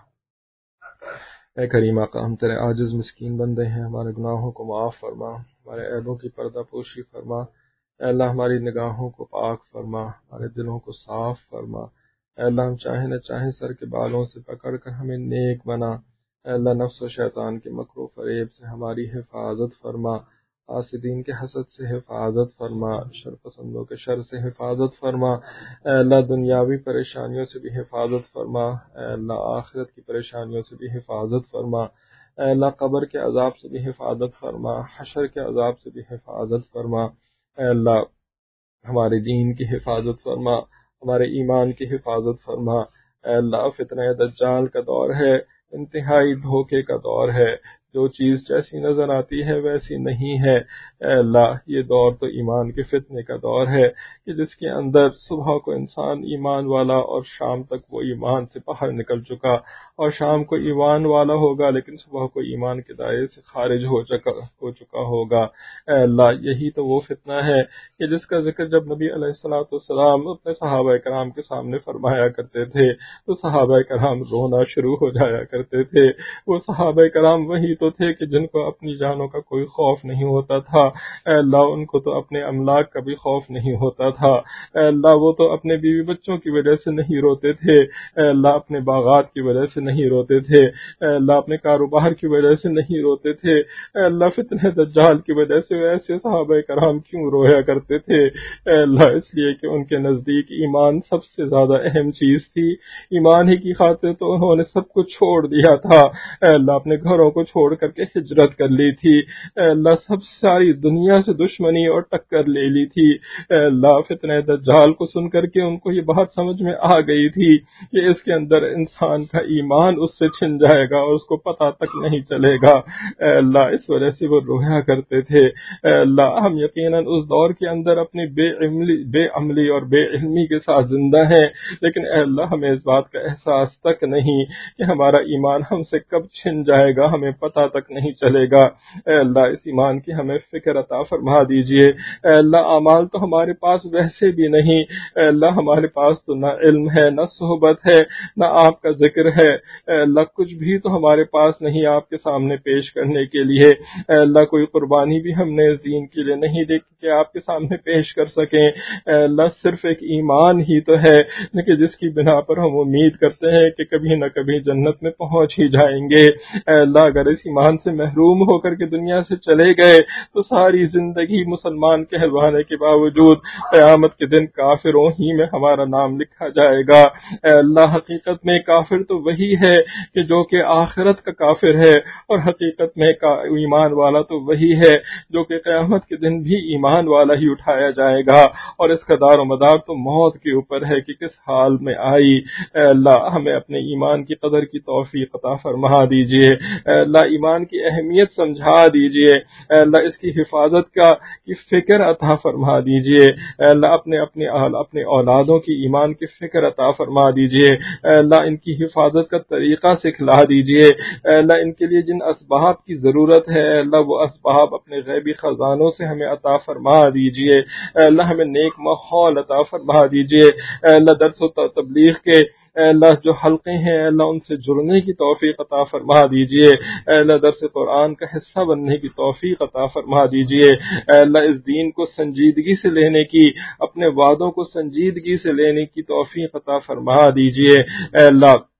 اے کریم آقا، ہم تیرے عاجز مسکین بندے ہیں، ہمارے گناہوں کو معاف فرما، ہمارے عیبوں کی پردہ پوشی فرما۔ اے اللہ ہماری نگاہوں کو پاک فرما، ہمارے دلوں کو صاف فرما۔ اے اللہ ہم چاہیں نہ چاہیں سر کے بالوں سے پکڑ کر ہمیں نیک بنا۔ اے اللہ نفس و شیطان کے مکر و فریب سے ہماری حفاظت فرما، حاسدین کے حسد سے حفاظت فرما، شر پسندوں کے شر سے حفاظت فرما۔ اے اللہ دنیاوی پریشانیوں سے بھی حفاظت فرما، اے اللہ آخرت کی پریشانیوں سے بھی حفاظت فرما۔ اے اللہ قبر کے عذاب سے بھی حفاظت فرما، حشر کے عذاب سے بھی حفاظت فرما۔ اے اللہ ہمارے دین کی حفاظت فرما، ہمارے ایمان کی حفاظت فرما۔ اے اللہ فتنہ دجال کا دور ہے، انتہائی دھوکے کا دور ہے، جو چیز جیسی نظر آتی ہے ویسی نہیں ہے۔ اے اللہ یہ دور تو ایمان کے فتنے کا دور ہے کہ جس کے اندر صبح کو انسان ایمان والا اور شام تک وہ ایمان سے باہر نکل چکا، اور شام کو ایمان والا ہوگا لیکن صبح کو ایمان کے دائرے سے خارج ہو چکا ہوگا۔ اے اللہ یہی تو وہ فتنہ ہے کہ جس کا ذکر جب نبی علیہ الصلوۃ والسلام اپنے صحابہ کرام کے سامنے فرمایا کرتے تھے تو صحابہ کرام رونا شروع ہو جایا کرتے تھے۔ وہ صحابہ کرام وہی تو تھے کہ جن کو اپنی جانوں کا کوئی خوف نہیں ہوتا تھا۔ اے اللہ ان کو تو اپنے املاک کا بھی خوف نہیں ہوتا تھا۔ اے اللہ وہ تو اپنے بیوی بچوں کی وجہ سے نہیں روتے تھے، اے اللہ اپنے باغات کی وجہ سے نہیں روتے تھے، اے اللہ اپنے کاروبار کی وجہ سے نہیں روتے تھے۔ اے اللہ فتنہ دجال کی وجہ سے ایسے صحابہ کرام کیوں رویا کرتے تھے؟ اے اللہ اس لیے کہ ان کے نزدیک ایمان سب سے زیادہ اہم چیز تھی۔ ایمان ہی کی خاطر تو انہوں نے سب کچھ چھوڑ دیا تھا۔ اے اللہ اپنے گھروں کو چھوڑ کر کے ہجرت کر لی تھی۔ اے اللہ ساری دنیا سے دشمنی اور ٹکر لے لی تھی۔ اے اللہ فتنہ دجال کو سن کر کے ان کو یہ بات سمجھ میں آ گئی تھی کہ اس کے اندر انسان کا ایمان اس سے چھن جائے گا اور اس کو پتہ تک نہیں چلے گا۔ اے اللہ اس وجہ سے وہ رویا کرتے تھے۔ اے اللہ ہم یقیناً اس دور کے اندر اپنی بے عملی اور بے علمی کے ساتھ زندہ ہیں، لیکن اے اللہ ہمیں اس بات کا احساس تک نہیں کہ ہمارا ایمان ہم سے کب چھن جائے گا، ہمیں پتہ تک نہیں چلے گا۔ اے اللہ اس ایمان کی ہمیں فکر عطا فرما دیجئے۔ اے اللہ اعمال تو ہمارے پاس ویسے بھی نہیں، اے اللہ ہمارے پاس تو نہ علم ہے، نہ صحبت ہے، نہ آپ کا ذکر ہے۔ اے اللہ کچھ بھی تو ہمارے پاس نہیں آپ کے سامنے پیش کرنے کے لیے۔ اے اللہ کوئی قربانی بھی ہم نے اس دین کے لیے نہیں دی کہ آپ کے سامنے پیش کر سکیں۔ اے اللہ صرف ایک ایمان ہی تو ہے کہ جس کی بنا پر ہم امید کرتے ہیں کہ کبھی نہ کبھی جنت میں پہنچ ہی جائیں گے۔ اے اللہ اگر اس ایمان سے محروم ہو کر کے دنیا سے چلے گئے تو ساری زندگی مسلمان کہلوانے کے باوجود قیامت کے دن کافروں ہی میں ہمارا نام لکھا جائے گا۔ اے اللہ حقیقت میں کافر تو وہی ہے کہ جو کہ آخرت کا کافر ہے، اور حقیقت میں ایمان والا تو وہی ہے جو کہ قیامت کے دن بھی ایمان والا ہی اٹھایا جائے گا، اور اس کا دار و مدار تو موت کے اوپر ہے کہ کس حال میں آئی۔ اے اللہ ہمیں اپنے ایمان کی قدر کی توفیق عطا فرما دیجئے۔ اے اللہ ایمان کی اہمیت سمجھا دیجئے۔ اے اللہ اس کی حفاظت کی فکر عطا فرما دیجئے۔ اے اللہ اپنے اولادوں کی ایمان کی فکر عطا فرما دیجئے۔ اے اللہ ان کی حفاظت کا طریقہ سکھلا دیجئے۔ اے اللہ ان کے لیے جن اسباب کی ضرورت ہے اے اللہ وہ اسباب اپنے غیبی خزانوں سے ہمیں عطا فرما دیجئے۔ اے اللہ ہمیں نیک ماحول عطا فرما دیجئے۔ اے اللہ درس و تبلیغ کے اے اللہ جو حلقے ہیں اے اللہ ان سے جڑنے کی توفیق عطا فرما دیجئے۔ اے اللہ درس قرآن کا حصہ بننے کی توفیق عطا فرما دیجئے۔ اے اللہ اس دین کو سنجیدگی سے لینے کی، اپنے وعدوں کو سنجیدگی سے لینے کی توفیق عطا فرما دیجئے۔ اے اللہ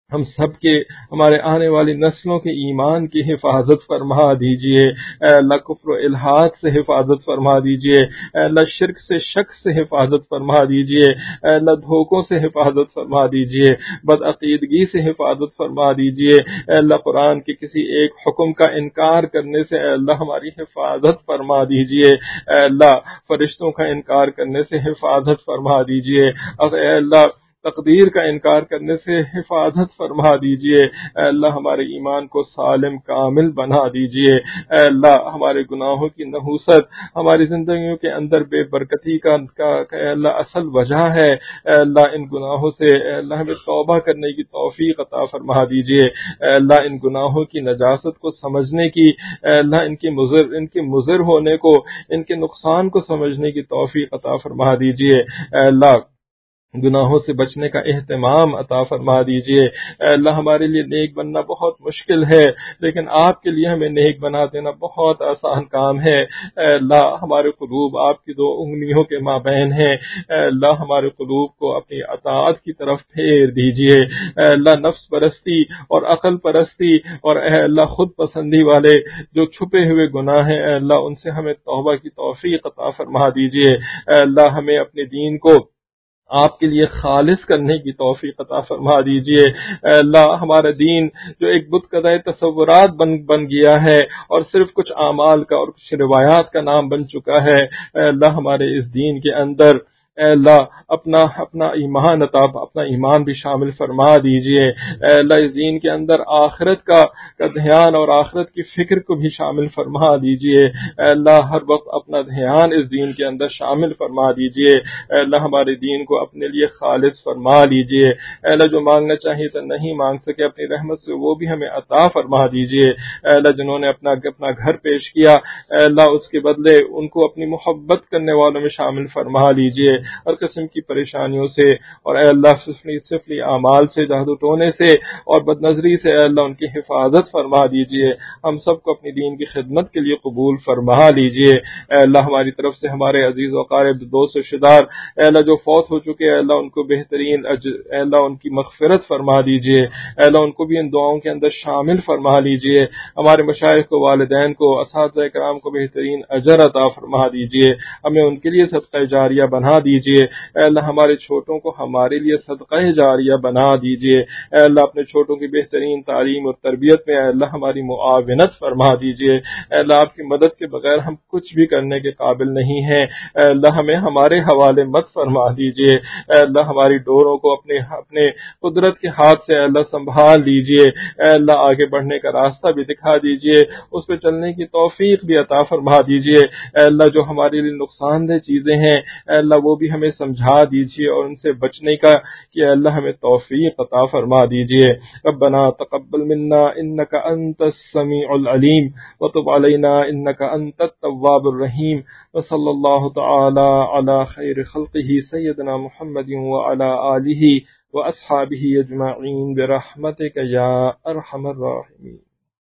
ہم سب کے ہمارے آنے والی نسلوں کے ایمان کی حفاظت فرما دیجئے، اے اللہ کفر و الحاد سے حفاظت فرما دیجئے، اے اللہ شرک سے شک سے حفاظت فرما دیجئے، اے اللہ دھوکوں سے حفاظت فرما دیجئے، بدعقیدگی سے حفاظت فرما دیجئے، اے اللہ قرآن کے کسی ایک حکم کا انکار کرنے سے اے اللہ ہماری حفاظت فرما دیجئے، اے اللہ فرشتوں کا انکار کرنے سے حفاظت فرما دیجئے، اے اللہ تقدیر کا انکار کرنے سے حفاظت فرما دیجئے، اے اللہ ہمارے ایمان کو سالم کامل بنا دیجئے، اے اللہ ہمارے گناہوں کی نحوست ہماری زندگیوں کے اندر بے برکتی کا اے اللہ اصل وجہ ہے، اے اللہ ان گناہوں سے اے اللہ ہمیں توبہ کرنے کی توفیق عطا فرما دیجئے، اے اللہ ان گناہوں کی نجاست کو سمجھنے کی، اے اللہ ان کے مضر ہونے کو، ان کے نقصان کو سمجھنے کی توفیق عطا فرما دیجئے، اے اللہ گناہوں سے بچنے کا اہتمام عطا فرما دیجئے، اے اللہ ہمارے لیے نیک بننا بہت مشکل ہے، لیکن آپ کے لیے ہمیں نیک بنا دینا بہت آسان کام ہے، اے اللہ ہمارے قلوب آپ کی دو انگلیوں کے مابین ہیں، اے اللہ ہمارے قلوب کو اپنی اطاعت کی طرف پھیر دیجئے، اے اللہ نفس پرستی اور عقل پرستی اور اے اللہ خود پسندی والے جو چھپے ہوئے گناہ ہیں اے اللہ ان سے ہمیں توبہ کی توفیق عطا فرما دیجئے، اے اللہ ہمیں اپنے دین کو آپ کے لیے خالص کرنے کی توفیق عطا فرما دیجئے، اے اللہ ہمارا دین جو ایک بت قدع تصورات بن گیا ہے اور صرف کچھ اعمال کا اور کچھ روایات کا نام بن چکا ہے، اے اللہ ہمارے اس دین کے اندر اے اللہ اپنا ایمان بھی شامل فرما دیجئے، اے اللہ اس دین کے اندر آخرت کا دھیان اور آخرت کی فکر کو بھی شامل فرما دیجئے، اے اللہ ہر وقت اپنا دھیان اس دین کے اندر شامل فرما دیجئے، اے اللہ ہمارے دین کو اپنے لیے خالص فرما لیجئے، اے اللہ جو مانگنا چاہیے تو نہیں مانگ سکے اپنی رحمت سے وہ بھی ہمیں عطا فرما دیجئے، اے اللہ جنہوں نے اپنا گھر پیش کیا اے اللہ اس کے بدلے ان کو اپنی محبت کرنے والوں میں شامل فرما لیجئے، ہر قسم کی پریشانیوں سے اور اے اللہ سفلی اعمال سے جہد و ٹونے سے اور بد نظری سے اے اللہ ان کی حفاظت فرما دیجئے، ہم سب کو اپنی دین کی خدمت کے لیے قبول فرما لیجئے، اے اللہ ہماری طرف سے ہمارے عزیز و قارب دوست رشتہ دار اے اللہ جو فوت ہو چکے اے اللہ ان کو بہترین اے اللہ ان کی مغفرت فرما دیجئے، اے اللہ ان کو بھی ان دعاؤں کے اندر شامل فرما لیجئے، ہمارے مشائخ کو، والدین کو، اساتذہ کرام کو بہترین اجر عطا فرما دیجئے، ہمیں ان کے لیے صدقہ جاریہ بنا دیجئے، اے اللہ ہمارے چھوٹوں کو ہمارے لیے صدقہ جاریہ بنا دیجئے، اے اللہ اپنے چھوٹوں کی بہترین تعلیم اور تربیت میں اے اللہ ہماری معاونت فرما دیجئے، اے اللہ آپ کی مدد کے بغیر ہم کچھ بھی کرنے کے قابل نہیں ہیں، اے اللہ ہمیں ہمارے حوالے مت فرما دیجئے، اے اللہ ہماری ڈوروں کو اپنے قدرت کے ہاتھ سے اے اللہ سنبھال لیجئے، اے اللہ آگے بڑھنے کا راستہ بھی دکھا دیجئے، اس پہ چلنے کی توفیق بھی عطا فرما دیجئے، اے اللہ جو ہمارے لیے نقصان دہ چیزیں ہیں اے اللہ وہ بھی ہمیں سمجھا دیجئے اور ان سے بچنے کا کہ اے اللہ ہمیں توفیق عطا فرما دیجئے، ربنا تقبل منا انك انت السميع العليم وتب علينا انك انت التواب الرحيم وصلى الله تعالى على خير خلقه سيدنا محمد وعلى آله وأصحابه أجمعين برحمتك يا أرحم الراحمين.